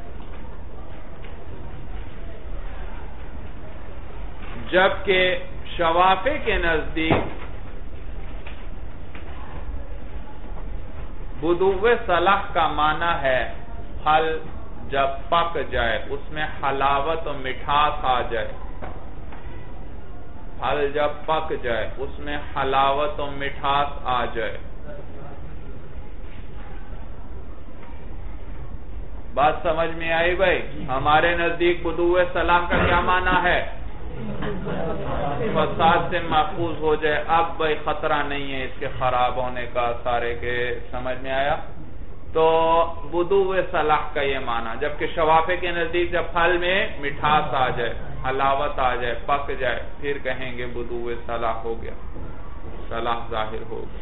جبکہ شوافے کے نزدیک بدو صلاح کا معنی ہے پھل جب پک جائے، اس میں حلاوت و مٹھاس آ جائے، پھل جب پک جائے اس میں حلاوت و مٹھاس آ جائے۔ بات سمجھ میں آئی بھائی؟ ہمارے نزدیک بدو صلاح کا کیا معنی ہے؟ فساد سے محفوظ ہو جائے، اب بھائی خطرہ نہیں ہے اس کے خراب ہونے کا، سارے کے سمجھ میں آیا؟ تو بدو صلاح کا یہ معنی۔ جبکہ شوافے کے نزدیک جب پھل میں مٹھاس آ جائے، حلاوت آ جائے، پک جائے، پھر کہیں گے بدو صلاح ہو گیا، صلاح ظاہر ہو گیا۔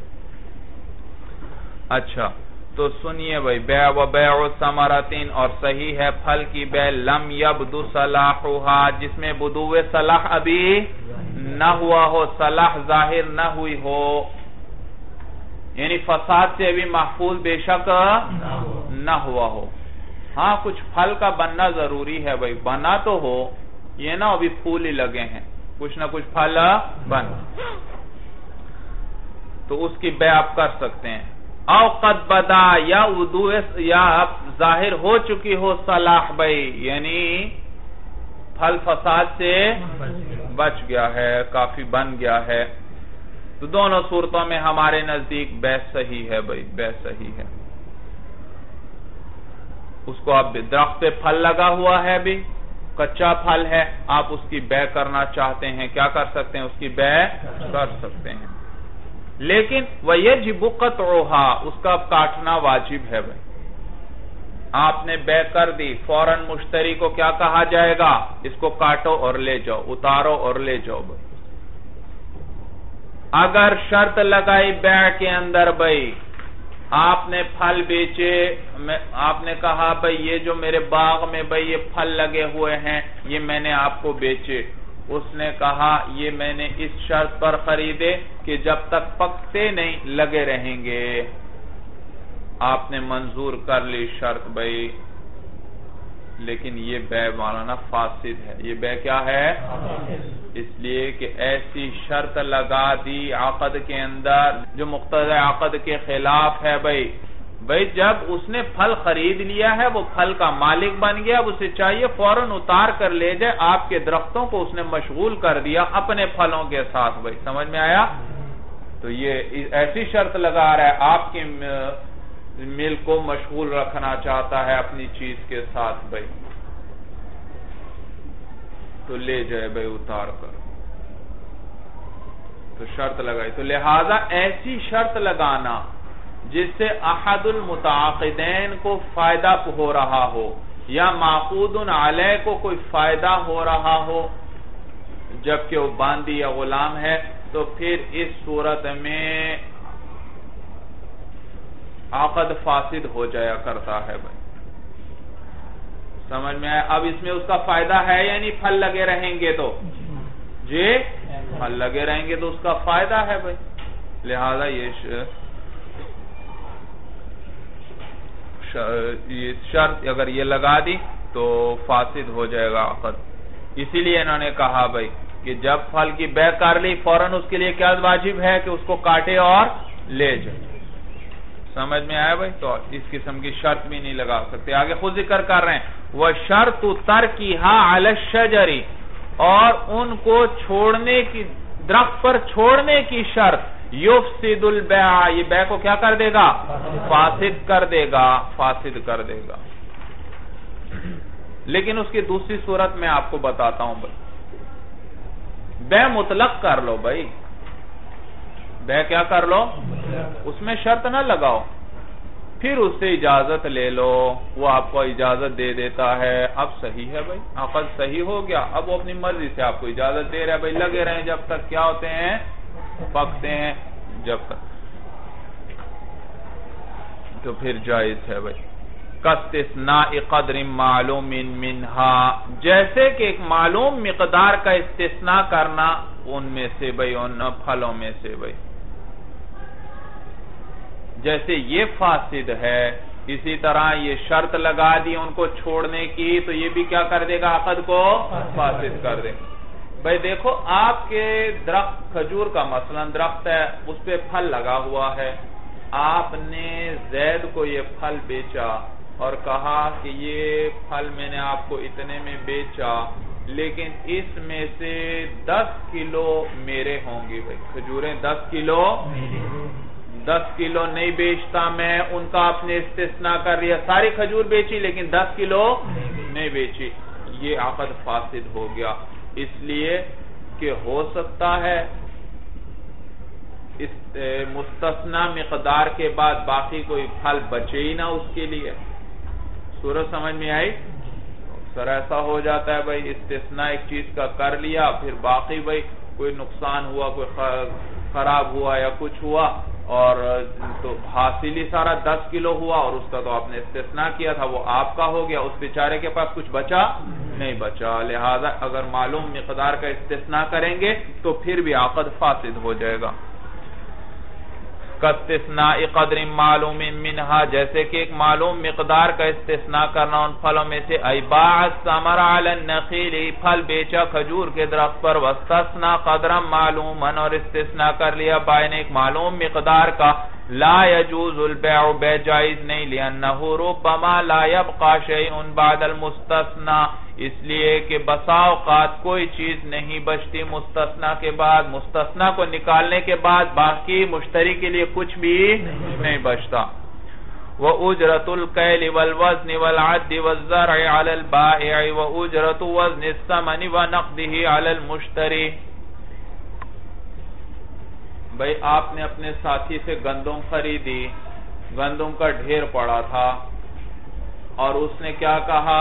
اچھا تو سنیے بھائی، بیع و بیع ثمرتین، اور صحیح ہے پھل کی بیع، لم یبدو صلاحها، جس میں بدو صلاح ابھی نہ ہوا ہو، صلاح ظاہر نہ ہوئی ہو، یعنی فساد سے ابھی محفوظ بے شک نہ ہوا ہو۔ ہاں کچھ پھل کا بننا ضروری ہے بھائی، بنا تو ہو، یہ نہ ابھی پھول ہی لگے ہیں، کچھ نہ کچھ پھل بن، تو اس کی بیع آپ کر سکتے ہیں۔ او قد بدا، یا ظاہر ہو چکی ہو صلاح بھائی، یعنی پھل فساد سے بچ گیا ہے، کافی بن گیا ہے، تو دونوں صورتوں میں ہمارے نزدیک بیع صحیح ہے بھائی، بیع صحیح ہے۔ اس کو اب درخت پہ پھل لگا ہوا ہے بھی، کچا پھل ہے، آپ اس کی بیع کرنا چاہتے ہیں، کیا کر سکتے ہیں؟ اس کی بیع کر سکتے ہیں، لیکن وَيَجِبُ قَطْعُهَا، اس کا کاٹنا واجب ہے بھائی۔ آپ نے بیع کر دی، فوراً مشتری کو کیا کہا جائے گا؟ اس کو کاٹو اور لے جاؤ، اتارو اور لے جاؤ بھائی۔ اگر شرط لگائی بیع کے اندر بھائی، آپ نے پھل بیچے، آپ نے کہا بھائی یہ جو میرے باغ میں بھائی یہ پھل لگے ہوئے ہیں یہ میں نے آپ کو بیچے، اس نے کہا یہ میں نے اس شرط پر خریدے کہ جب تک پکتے نہیں لگے رہیں گے، آپ نے منظور کر لی شرط بھائی، لیکن یہ بیع مولانا فاسد ہے۔ یہ بیع کیا ہے؟ اس لیے کہ ایسی شرط لگا دی عقد کے اندر جو مقتضی عقد کے خلاف ہے بھائی۔ جب اس نے پھل خرید لیا ہے، وہ پھل کا مالک بن گیا، اب اسے چاہیے فوراً اتار کر لے جائے، آپ کے درختوں کو اس نے مشغول کر دیا اپنے پھلوں کے ساتھ بھائی، سمجھ میں آیا؟ تو یہ ایسی شرط لگا رہا ہے، آپ کی مل کو مشغول رکھنا چاہتا ہے اپنی چیز کے ساتھ بھائی، تو لے جائے بھائی اتار کر، تو شرط لگائی۔ تو لہذا ایسی شرط لگانا جس سے احد المتعاقدین کو فائدہ ہو رہا ہو یا معقود علیہ کو کوئی فائدہ ہو رہا ہو جبکہ وہ باندی یا غلام ہے، تو پھر اس صورت میں عقد فاسد ہو جایا کرتا ہے بھائی، سمجھ میں آیا؟ اب اس میں اس کا فائدہ ہے یعنی پھل لگے رہیں گے تو جی پھل لگے رہیں گے تو اس کا فائدہ ہے بھائی، لہذا یہ شرط اگر یہ لگا دی تو فاسد ہو جائے گا عقد۔ اسی لیے انہوں نے کہا بھائی کہ جب پھل کی بیع کر لی فوراً اس کے لیے کیا واجب ہے کہ اس کو کاٹے اور لے جائے، سمجھ میں آیا بھائی؟ تو اس قسم کی شرط بھی نہیں لگا سکتے۔ آگے خود ذکر کر رہے ہیں وَشَرْطُ تَرْكِهَا عَلَى الشَّجَرِ، اور ان کو چھوڑنے کی، درخت پر چھوڑنے کی شرط یفسد البیع، یہ بیع کو کیا کر دے گا؟ فاسد کر دے گا، فاسد کر دے گا۔ لیکن اس کی دوسری صورت میں آپ کو بتاتا ہوں بھائی، بیع مطلق کر لو بھائی، بیع کیا کر لو؟ اس میں شرط نہ لگاؤ، پھر اس سے اجازت لے لو، وہ آپ کو اجازت دے دیتا ہے، اب صحیح ہے بھائی، عقد صحیح ہو گیا، اب وہ اپنی مرضی سے آپ کو اجازت دے رہا ہے بھائی لگے رہیں جب تک کیا ہوتے ہیں؟ پکتے ہیں جب تک، تو پھر جائز ہے بھائی۔ کاستثناء قدر معلوم منہا، جیسے کہ ایک معلوم مقدار کا استثناء کرنا ان میں سے بھائی، ان پھلوں میں سے بھائی، جیسے یہ فاسد ہے اسی طرح یہ شرط لگا دی ان کو چھوڑنے کی تو یہ بھی کیا کر دے گا؟ عقد کو فاسد کر دے گا بھائی۔ دیکھو آپ کے درخت کھجور کا مثلا درخت ہے، اس پہ پھل لگا ہوا ہے، آپ نے زید کو یہ پھل بیچا اور کہا کہ یہ پھل میں نے آپ کو اتنے میں بیچا، لیکن اس میں سے 10 کلو میرے ہوں گے بھائی، کھجوریں 10 کلو نہیں بیچتا میں، ان کا آپ نے استثناء کر لیا، ساری کھجور بیچی لیکن 10 کلو نہیں بیچی، یہ عقد فاسد ہو گیا، اس لیے کہ ہو سکتا ہے اس مستثنی مقدار کے بعد باقی کوئی پھل بچے ہی نہ اس کے لیے، صورت سمجھ میں آئی؟ سر ایسا ہو جاتا ہے بھائی، استثناء ایک چیز کا کر لیا، پھر باقی بھائی کوئی نقصان ہوا، کوئی خراب ہوا یا کچھ ہوا، اور تو حاصل ہی سارا 10 کلو ہوا، اور اس کا تو آپ نے استثناء کیا تھا وہ آپ کا ہو گیا، اس بیچارے کے پاس کچھ بچا نہیں بچا، لہذا اگر معلوم مقدار کا استثناء کریں گے تو پھر بھی عقد فاسد ہو جائے گا۔ کاستثناء قدر معلوم منہا، جیسے کہ ایک معلوم مقدار کا استثناء کرنا ان پھلوں میں سے، باع الثمر علی النخیل، پھل بیچا کھجور کے درخت پر، واستثنى قدرا معلوما، اور استثناء کر لیا بائع نے ایک معلوم مقدار کا، لا يجوز البيع، بیع جائز نہیں، لأنه ربما لا يبقى شيء بعد المستثنى، اس لیے کہ بسا اوقات کوئی چیز نہیں بچتی مستثنی کے بعد، مستثنی کو نکالنے کے بعد باقی مشتری کے لیے کچھ بھی نہیں بچتا۔ وَأُجْرَةُ الْكَيْلِ وَالْوَزْنِ وَالْعَدِّ وَالزَّرْعِ عَلَى الْبَائِعِ وَأُجْرَةُ وَزْنِ الثَّمَنِ وَنَقْدِهِ عَلَى الْمُشْتَرِ۔ بھئی آپ نے اپنے ساتھی سے گندم خریدی، گندم کا ڈھیر پڑا تھا، اور اس نے کیا کہا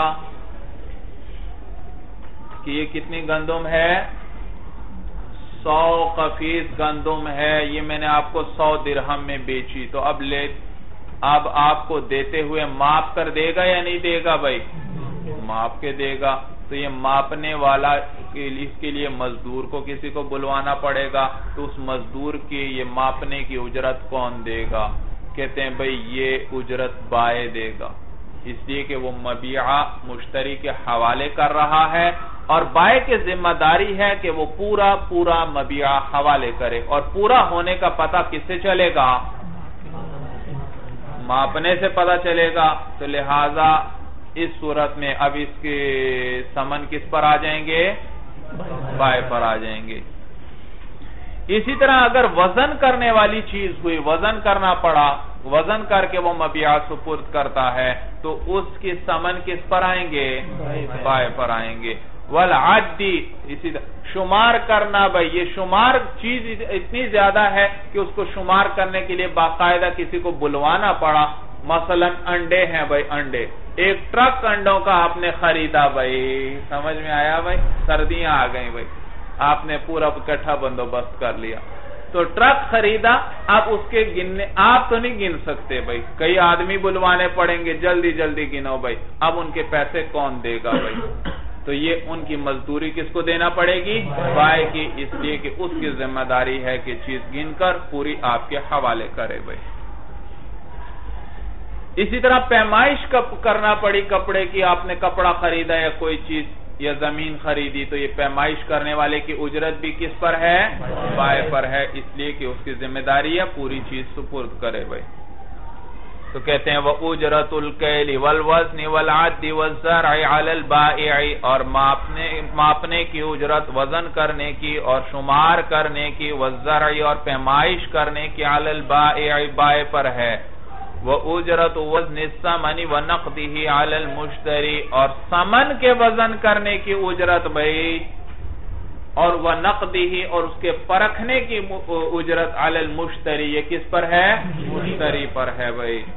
کہ یہ کتنی گندم ہے؟ 100 قفیز گندم ہے، یہ میں نے آپ کو 100 درہم میں بیچی، تو اب آپ کو دیتے ہوئے ماپ کر دے گا یا نہیں دے گا؟ بھائی ماپ کے دے گا، تو یہ ماپنے والا اس کے لیے مزدور کو کسی کو بلوانا پڑے گا، تو اس مزدور کی یہ ماپنے کی اجرت کون دے گا؟ کہتے ہیں بھئی یہ اجرت بائع دے گا، اس لیے کہ وہ مبیعہ مشتری کے حوالے کر رہا ہے، اور بائع کی ذمہ داری ہے کہ وہ پورا مبیعہ حوالے کرے، اور پورا ہونے کا پتہ کس سے چلے گا؟ ماپنے سے پتہ چلے گا۔ تو لہٰذا اس صورت میں اب اس کے ثمن کس پر آ جائیں گے؟ بائع پر آ جائیں گے۔ اسی طرح اگر وزن کرنے والی چیز ہوئی، وزن کرنا پڑا، وزن کر کے وہ مبیعہ سپرد کرتا ہے، تو اس کی ثمن کس پر آئیں گے؟ بائع پر آئیں گے۔ والعدی، اسی طرح شمار کرنا، بھئی یہ شمار چیز اتنی زیادہ ہے کہ اس کو شمار کرنے کے لیے باقاعدہ کسی کو بلوانا پڑا۔ مثلا انڈے ہیں بھئی، انڈے، ایک ٹرک انڈوں کا آپ نے خریدا، بھئی سمجھ میں آیا؟ بھئی سردیاں آ گئیں، بھئی آپ نے پورا اکٹھا بندوبست کر لیا، تو ٹرک خریدا، اب اس کے گننے آپ تو نہیں گن سکتے، بھئی کئی آدمی بلوانے پڑیں گے، جلدی گنو بھئی، اب ان کے پیسے کون دے گا؟ بھئی تو یہ ان کی مزدوری کس کو دینا پڑے گی؟ بائع کی، اس لیے کہ اس کی ذمہ داری ہے کہ چیز گن کر پوری آپ کے حوالے کرے۔ بھئی اسی طرح پیمائش کرنا پڑی کپڑے کی، آپ نے کپڑا خریدا یا کوئی چیز یا زمین خریدی، تو یہ پیمائش کرنے والے کی اجرت بھی کس پر ہے؟ بائع پر ہے، اس لیے کہ اس کی ذمہ داری ہے پوری چیز سپرد کرے۔ بھئی تو کہتے ہیں وَأُجْرَةُ الْكَيْلِ وَالْوَزْنِ وَالْعَدِّ وَالزَّرْعِ عَلَى الْبَائِعِ، اور ماپنے کی اجرت، وزن کرنے کی اور شمار کرنے کی، وَالزَّرْعِ اور پیمائش کرنے کی، عَلَى الْبَائِعِ بائع پر ہے، وَأُجْرَةُ وَزْنِ الثَّمَنِ وَنَقْدِهِ عَلَى الْمُشْتَرِ، اور ثمن کے وزن کرنے کی اجرت بھئی، اور وَنَقْدِهِ اور اس کے پرکھنے کی اجرت عَلَى الْمُشْتَرِ، یہ کس پر ہے؟ مشتری پر ہے۔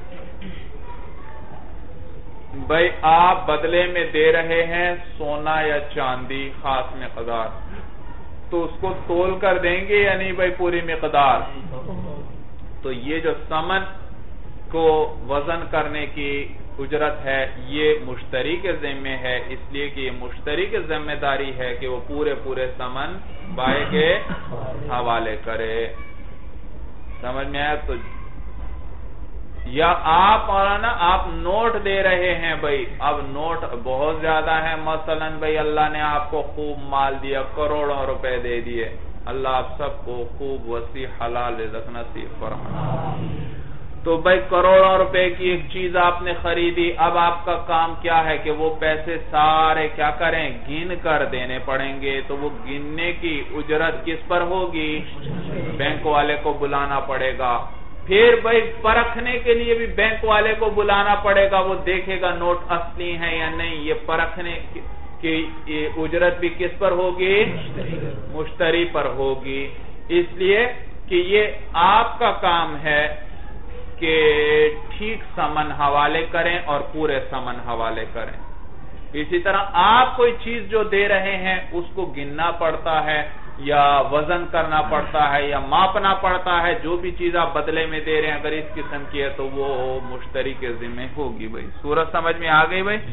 بھئی آپ بدلے میں دے رہے ہیں سونا یا چاندی خاص مقدار، تو اس کو تول کر دیں گے یا نہیں بھئی پوری مقدار؟ تو یہ جو ثمن کو وزن کرنے کی اجرت ہے یہ مشتری کے ذمہ ہے، اس لیے کہ یہ مشتری کی ذمہ داری ہے کہ وہ پورے ثمن بائع کے حوالے کرے۔ سمجھ میں آیا؟ تو یا آپ نوٹ دے رہے ہیں، بھئی اب نوٹ بہت زیادہ ہے، مثلا بھئی اللہ نے آپ کو خوب مال دیا، کروڑوں روپے دے دیے، اللہ آپ سب کو خوب وسیع حلال رزق نصیب فرمائے۔ تو بھئی کروڑوں روپے کی ایک چیز آپ نے خریدی، اب آپ کا کام کیا ہے کہ وہ پیسے سارے کیا کریں؟ گن کر دینے پڑیں گے، تو وہ گننے کی اجرت کس پر ہوگی؟ بینک والے کو بلانا پڑے گا۔ پھر بھئی پرکھنے کے لیے بھی بینک والے کو بلانا پڑے گا، وہ دیکھے گا نوٹ اصلی ہیں یا نہیں، یہ پرکھنے کی اجرت بھی کس پر ہوگی؟ مشتری پر ہوگی، اس لیے کہ یہ آپ کا کام ہے کہ ٹھیک ثمن حوالے کریں اور پورے ثمن حوالے کریں۔ اسی طرح آپ کوئی چیز جو دے رہے ہیں اس کو گننا پڑتا ہے یا وزن کرنا پڑتا ہے یا ماپنا پڑتا ہے، جو بھی چیز آپ بدلے میں دے رہے ہیں اگر اس قسم کی ہے تو وہ مشتری کے ذمہ ہوگی۔ بھائی صورت سمجھ میں آ گئی؟ بھائی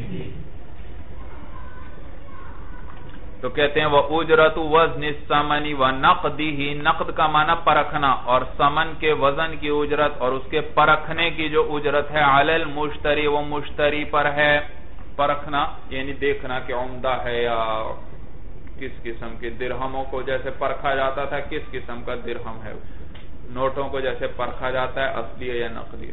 تو کہتے ہیں وَأُجْرَةُ وَزْنِ الثَّمَنِ وَنَقْدِهِ، نقد کا معنی پرکھنا، اور ثمن کے وزن کی اجرت اور اس کے پرکھنے کی جو اجرت ہے عَلَى الْمُشْتَرِ، وہ مشتری پر ہے۔ پرکھنا یعنی دیکھنا کہ عمدہ ہے یا کس قسم کے، درہموں کو جیسے پرکھا جاتا تھا کس قسم کا درہم ہے، نوٹوں کو جیسے پرکھا جاتا ہے اصلی ہے یا نقلی۔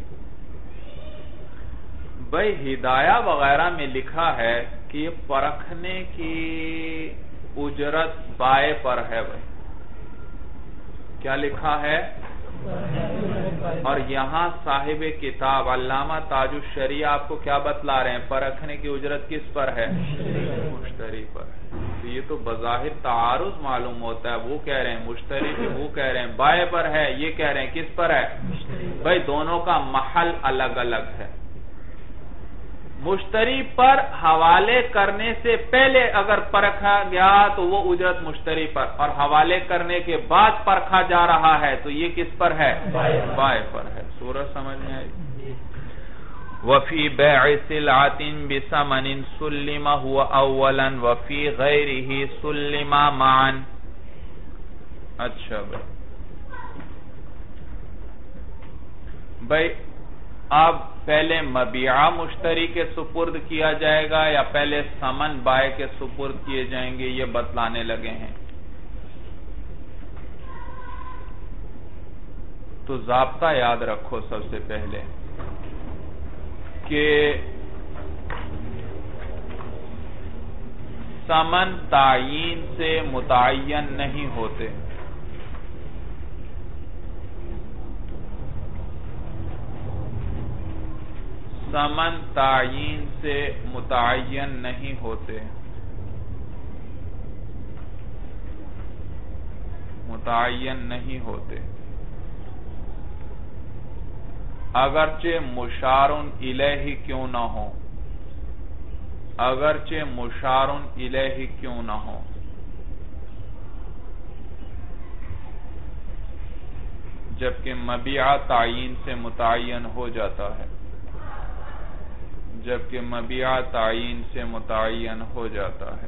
بھائی ہدایہ وغیرہ میں لکھا ہے کہ یہ پرکھنے کی اجرت بائع پر ہے۔ بھائی کیا لکھا ہے؟ اور یہاں صاحب کتاب علامہ تاج الشریعہ آپ کو کیا بتلا رہے ہیں؟ پرکھنے کی اجرت کس پر ہے؟ مشتری پر ہے۔ تو یہ تو بظاہر تعارض معلوم ہوتا ہے، وہ کہہ رہے ہیں مشتری پہ، وہ کہہ رہے ہیں بائع پر ہے، یہ کہہ رہے ہیں کس پر ہے؟ بھائی دونوں کا محل الگ الگ ہے۔ مشتری پر حوالے کرنے سے پہلے اگر پرکھا گیا تو وہ اجرت مشتری پر، اور حوالے کرنے کے بعد پرکھا جا رہا ہے تو یہ کس پر ہے؟ بائع پر ہے۔ سورج سمجھ میں آئی؟ وفی بیع سلعۃ بثمن سلم هو اولا وفی غیرہ سلم معا۔ اچھا بھائی اب پہلے مبیعہ مشتری کے سپرد کیا جائے گا یا پہلے ثمن بائع کے سپرد کیے جائیں گے، یہ بتلانے لگے ہیں۔ تو ضابطہ یاد رکھو سب سے پہلے کہ ثمن تعیین سے متعین نہیں ہوتے۔ ثمن تعیین سے متعین نہیں ہوتے، متعین نہیں ہوتے، اگرچہ مشار الیہ کیوں نہ ہو، اگرچہ مشار الیہ کیوں نہ ہو۔ جبکہ مبیعہ تعیین سے متعین ہو جاتا ہے، جبکہ مبیعہ تعیین سے متعین ہو جاتا ہے۔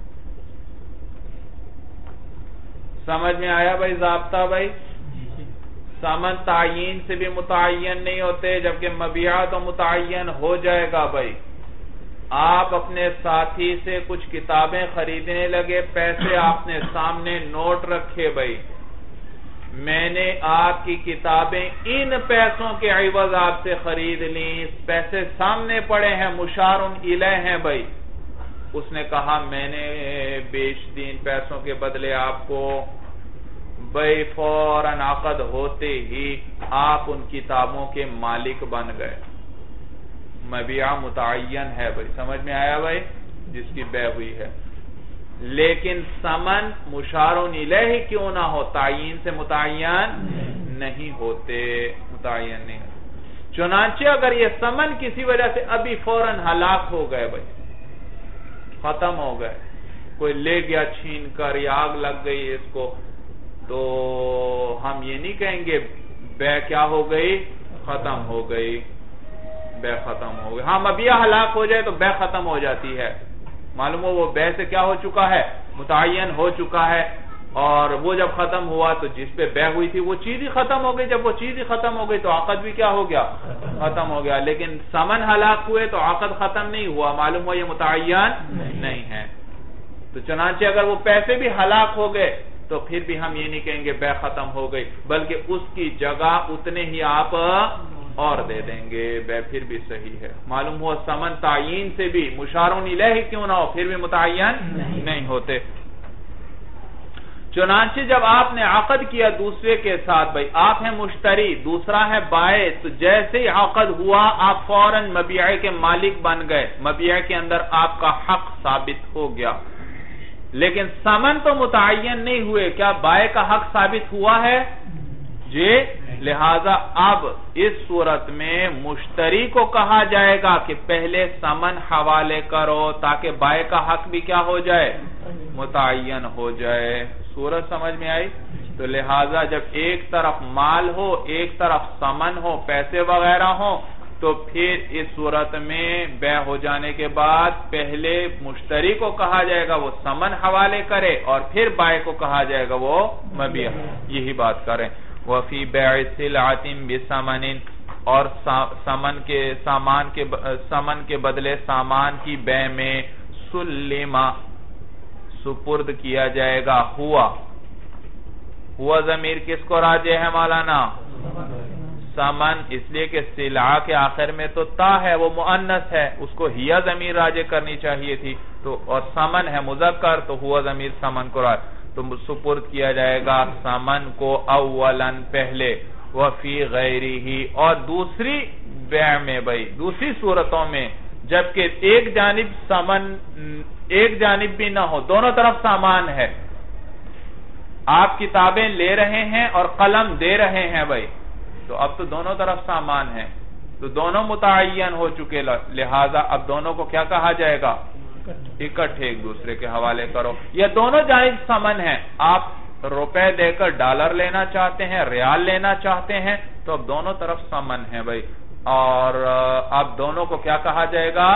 سمجھ میں آیا بھائی ضابطہ؟ بھائی ثمن تعیین سے بھی متعین نہیں ہوتے، جبکہ مبیعہ تو متعین ہو جائے گا۔ بھائی آپ اپنے ساتھی سے کچھ کتابیں خریدنے لگے، پیسے آپ نے سامنے نوٹ رکھے، بھائی میں نے آپ کی کتابیں ان پیسوں کے عوض آپ سے خرید لیں، پیسے سامنے پڑے ہیں، مشار الیہ ہیں۔ بھائی اس نے کہا میں نے بیچ دی ان پیسوں کے بدلے آپ کو، بھائی فوراً عقد ہوتے ہی آپ ان کتابوں کے مالک بن گئے، مبیعہ متعین ہے۔ بھائی سمجھ میں آیا بھائی؟ جس کی بیع ہوئی ہے، لیکن ثمن مشار الیہ کیوں نہ ہو، تعیین سے متعین نہیں ہوتے، متعین نہیں ہوتے۔ چنانچہ اگر یہ ثمن کسی وجہ سے ابھی فوراً ہلاک ہو گئے، بھائی ختم ہو گئے، کوئی لے گیا چھین کر یا آگ لگ گئی اس کو، تو ہم یہ نہیں کہیں گے بیع کیا ہو گئی؟ ختم ہو گئی، بیع ختم ہو گئی۔ ہاں مبیعہ ہلاک ہو جائے تو بیع ختم ہو جاتی ہے، معلوم ہو وہ بیع سے کیا ہو چکا ہے؟ متعین ہو چکا ہے، اور وہ جب ختم ہوا تو جس پہ بیع ہوئی تھی وہ چیز ہی ختم ہو گئی، جب وہ چیز ہی ختم ہو گئی تو عقد بھی کیا ہو گیا؟ ختم ہو گیا۔ لیکن ثمن ہلاک ہوئے تو عقد ختم نہیں ہوا، معلوم ہوا یہ متعین نہیں ہے۔ تو چنانچہ اگر وہ پیسے بھی ہلاک ہو گئے تو پھر بھی ہم یہ نہیں کہیں گے بیع ختم ہو گئی، بلکہ اس کی جگہ اتنے ہی آپ اور دے دیں گے، بیع پھر بھی صحیح ہے۔ معلوم ہوا ثمن تعیین سے بھی مشار الیہ کیوں نہ ہو پھر بھی متعین نہیں ہوتے۔ چنانچہ جب آپ نے عقد کیا دوسرے کے ساتھ، بھائی آپ ہیں مشتری، دوسرا ہے بائع، تو جیسے ہی عقد ہوا آپ فوراً مبیعہ کے مالک بن گئے، مبیعہ کے اندر آپ کا حق ثابت ہو گیا، لیکن ثمن تو متعین نہیں ہوئے، کیا بائع کا حق ثابت ہوا ہے؟ جی، لہذا اب اس صورت میں مشتری کو کہا جائے گا کہ پہلے ثمن حوالے کرو تاکہ بائع کا حق بھی کیا ہو جائے؟ متعین ہو جائے۔ صورت سمجھ میں آئی؟ تو لہذا جب ایک طرف مال ہو، ایک طرف ثمن ہو، پیسے وغیرہ ہو، تو پھر اس صورت میں بیع ہو جانے کے بعد پہلے مشتری کو کہا جائے گا وہ ثمن حوالے کرے، اور پھر بائع کو کہا جائے گا وہ مبیع، یہی بات کریں۔ وفی بیع سلعۃ بثمن، اور سامان کے بدلے سامان کی بیع میں سلم، سپرد کیا جائے گا، ہوا ضمیر کس کو راجع ہے مولانا؟ سامان، اس لیے کہ سلعہ کے آخر میں تو تا ہے، وہ مؤنث ہے، اس کو ہیا ضمیر راجع کرنی چاہیے تھی، تو اور سامان ہے مذکر، تو ہوا ضمیر سامان کو راجع، تو سپرد کیا جائے گا سامان کو اولاً پہلے، وفی غیرہ، اور دوسری بیع میں بھائی، دوسری صورتوں میں جبکہ ایک جانب بھی نہ ہو، دونوں طرف سامان ہے، آپ کتابیں لے رہے ہیں اور قلم دے رہے ہیں بھائی، تو اب تو دونوں طرف سامان ہے، تو دونوں متعین ہو چکے، لہذا اب دونوں کو کیا کہا جائے گا؟ اکٹھے ایک دوسرے کے حوالے کرو۔ یا دونوں جانب ثمن ہیں، آپ روپے دے کر ڈالر لینا چاہتے ہیں، ریال لینا چاہتے ہیں، تو اب دونوں طرف ثمن ہے بھائی، اور اب دونوں کو کیا کہا جائے گا؟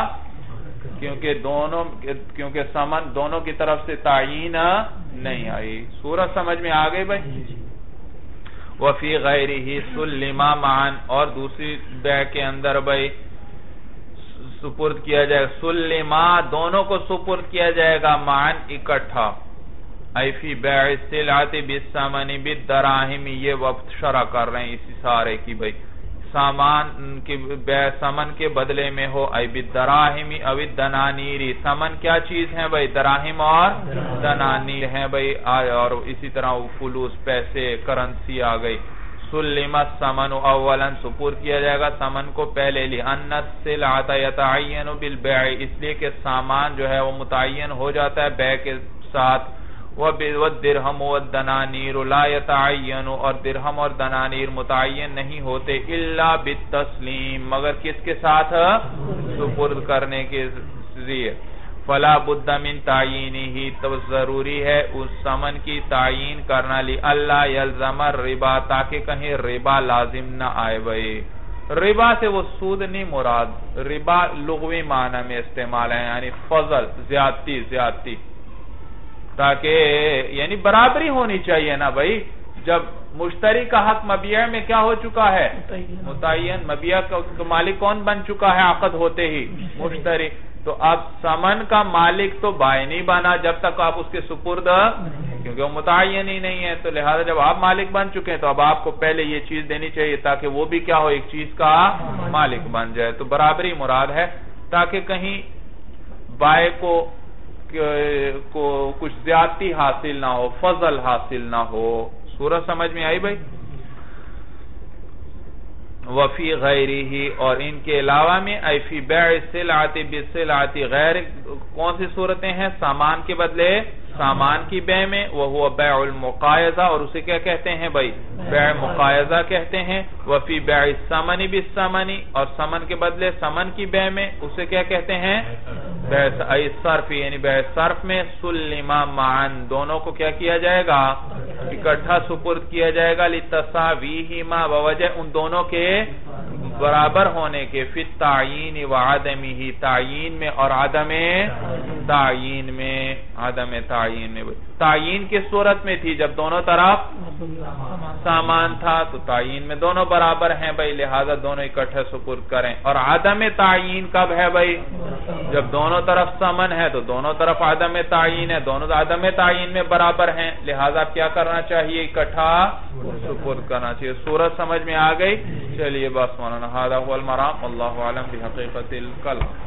کیونکہ ثمن دونوں کی طرف سے تعین نہیں آئی۔ صورت سمجھ میں آ گئی بھائی؟ وفی غیرہ سلما معا، اور دوسری بیع کے اندر بھائی سپرد کیا جائے گا، سلما دونوں کو سپرد کیا جائے گا، معاً اکٹھا، ای فی بیع السلعۃ بالثمن بالدراہم، یہ وقت شرح کر رہے ہیں اسی سارے کی بھائی، سامان کی بیع ثمن کے بدلے میں ہو، ای بالدراہم او الدنانیر، ثمن کیا چیز ہے بھائی؟ دراہم اور دنانیر ہیں بھائی، اور اسی طرح فلوس پیسے کرنسی آ گئی۔ سلم الثمن اولا، سپرد کیا جائے گا ثمن کو پہلے، لأن السلعۃ یتعین بالبیع، اس لیے کہ سامان جو ہے وہ متعین ہو جاتا ہے بیع کے ساتھ، والدرہم والدنانیر لا یتعین، اور درہم اور دنانیر متعین نہیں ہوتے، الا بالتسلیم، مگر کس کے ساتھ؟ سپرد کرنے کے ذریعے۔ فلا بد من تعینہ، تو ضروری ہے اس ثمن کی تعین کرنا، لئلا یلزم الربا، تاکہ کہیں ربا لازم نہ آئے بھائی۔ ربا سے وہ سود نہیں مراد، ربا لغوی معنی میں استعمال ہے، یعنی فضل، زیادتی، تاکہ یعنی برابری ہونی چاہیے نا بھائی، جب مشتری کا حق مبیع میں کیا ہو چکا ہے؟ متعین، مبیع کا مالک کون بن چکا ہے عقد ہوتے ہی؟ مشتری، تو اب ثمن کا مالک تو بائع نہیں بنا جب تک آپ اس کے سپرد، کیونکہ وہ متعین ہی نہیں ہے، تو لہذا جب آپ مالک بن چکے ہیں تو اب آپ کو پہلے یہ چیز دینی چاہیے تاکہ وہ بھی کیا ہو؟ ایک چیز کا مالک بن جائے، تو برابری مراد ہے، تاکہ کہیں بائع کو کچھ زیادتی حاصل نہ ہو، فضل حاصل نہ ہو۔ صورت سمجھ میں آئی بھائی؟ وفی غیرہ، اور ان کے علاوہ میں، ای فی بیع السلعۃ بالسلعۃ، غیر کون سی صورتیں ہیں؟ سامان کے بدلے سامان کی بیع میں، وہو بیع المقایضہ، اور اسے کیا کہتے ہیں بھائی؟ بیع مقایضہ کہتے ہیں۔ وفی بیع الثمن بالثمن، اور ثمن کے بدلے ثمن کی بیع میں، اسے کیا کہتے ہیں؟ بیع صرف، یعنی بیع صرف میں سلما معا، دونوں کو کیا کیا جائے گا؟ اکٹھا سپرد کیا جائے گا، لتساویہما، بوجہ ان دونوں کے برابر ہونے کے، فی التعین وعدمہ، تعین میں اور عدم تعین میں، تعین کی صورت میں تھی جب دونوں طرف سامان تھا، تو تعین میں دونوں برابر ہیں بھائی، لہذا دونوں اکٹھے سپرد کریں، اور عدم تعین کب ہے بھائی؟ جب دونوں طرف ثمن ہے تو دونوں طرف عدم تعین ہے، دونوں عدم تعین میں برابر ہیں، لہذا کیا کرنا چاہیے؟ اکٹھا سپرد کرنا چاہیے۔ صورت سمجھ میں آ گئی؟ چلیے بس مولانا، ھذا ھو المرام، واللہ اعلم بحقیقت القلب۔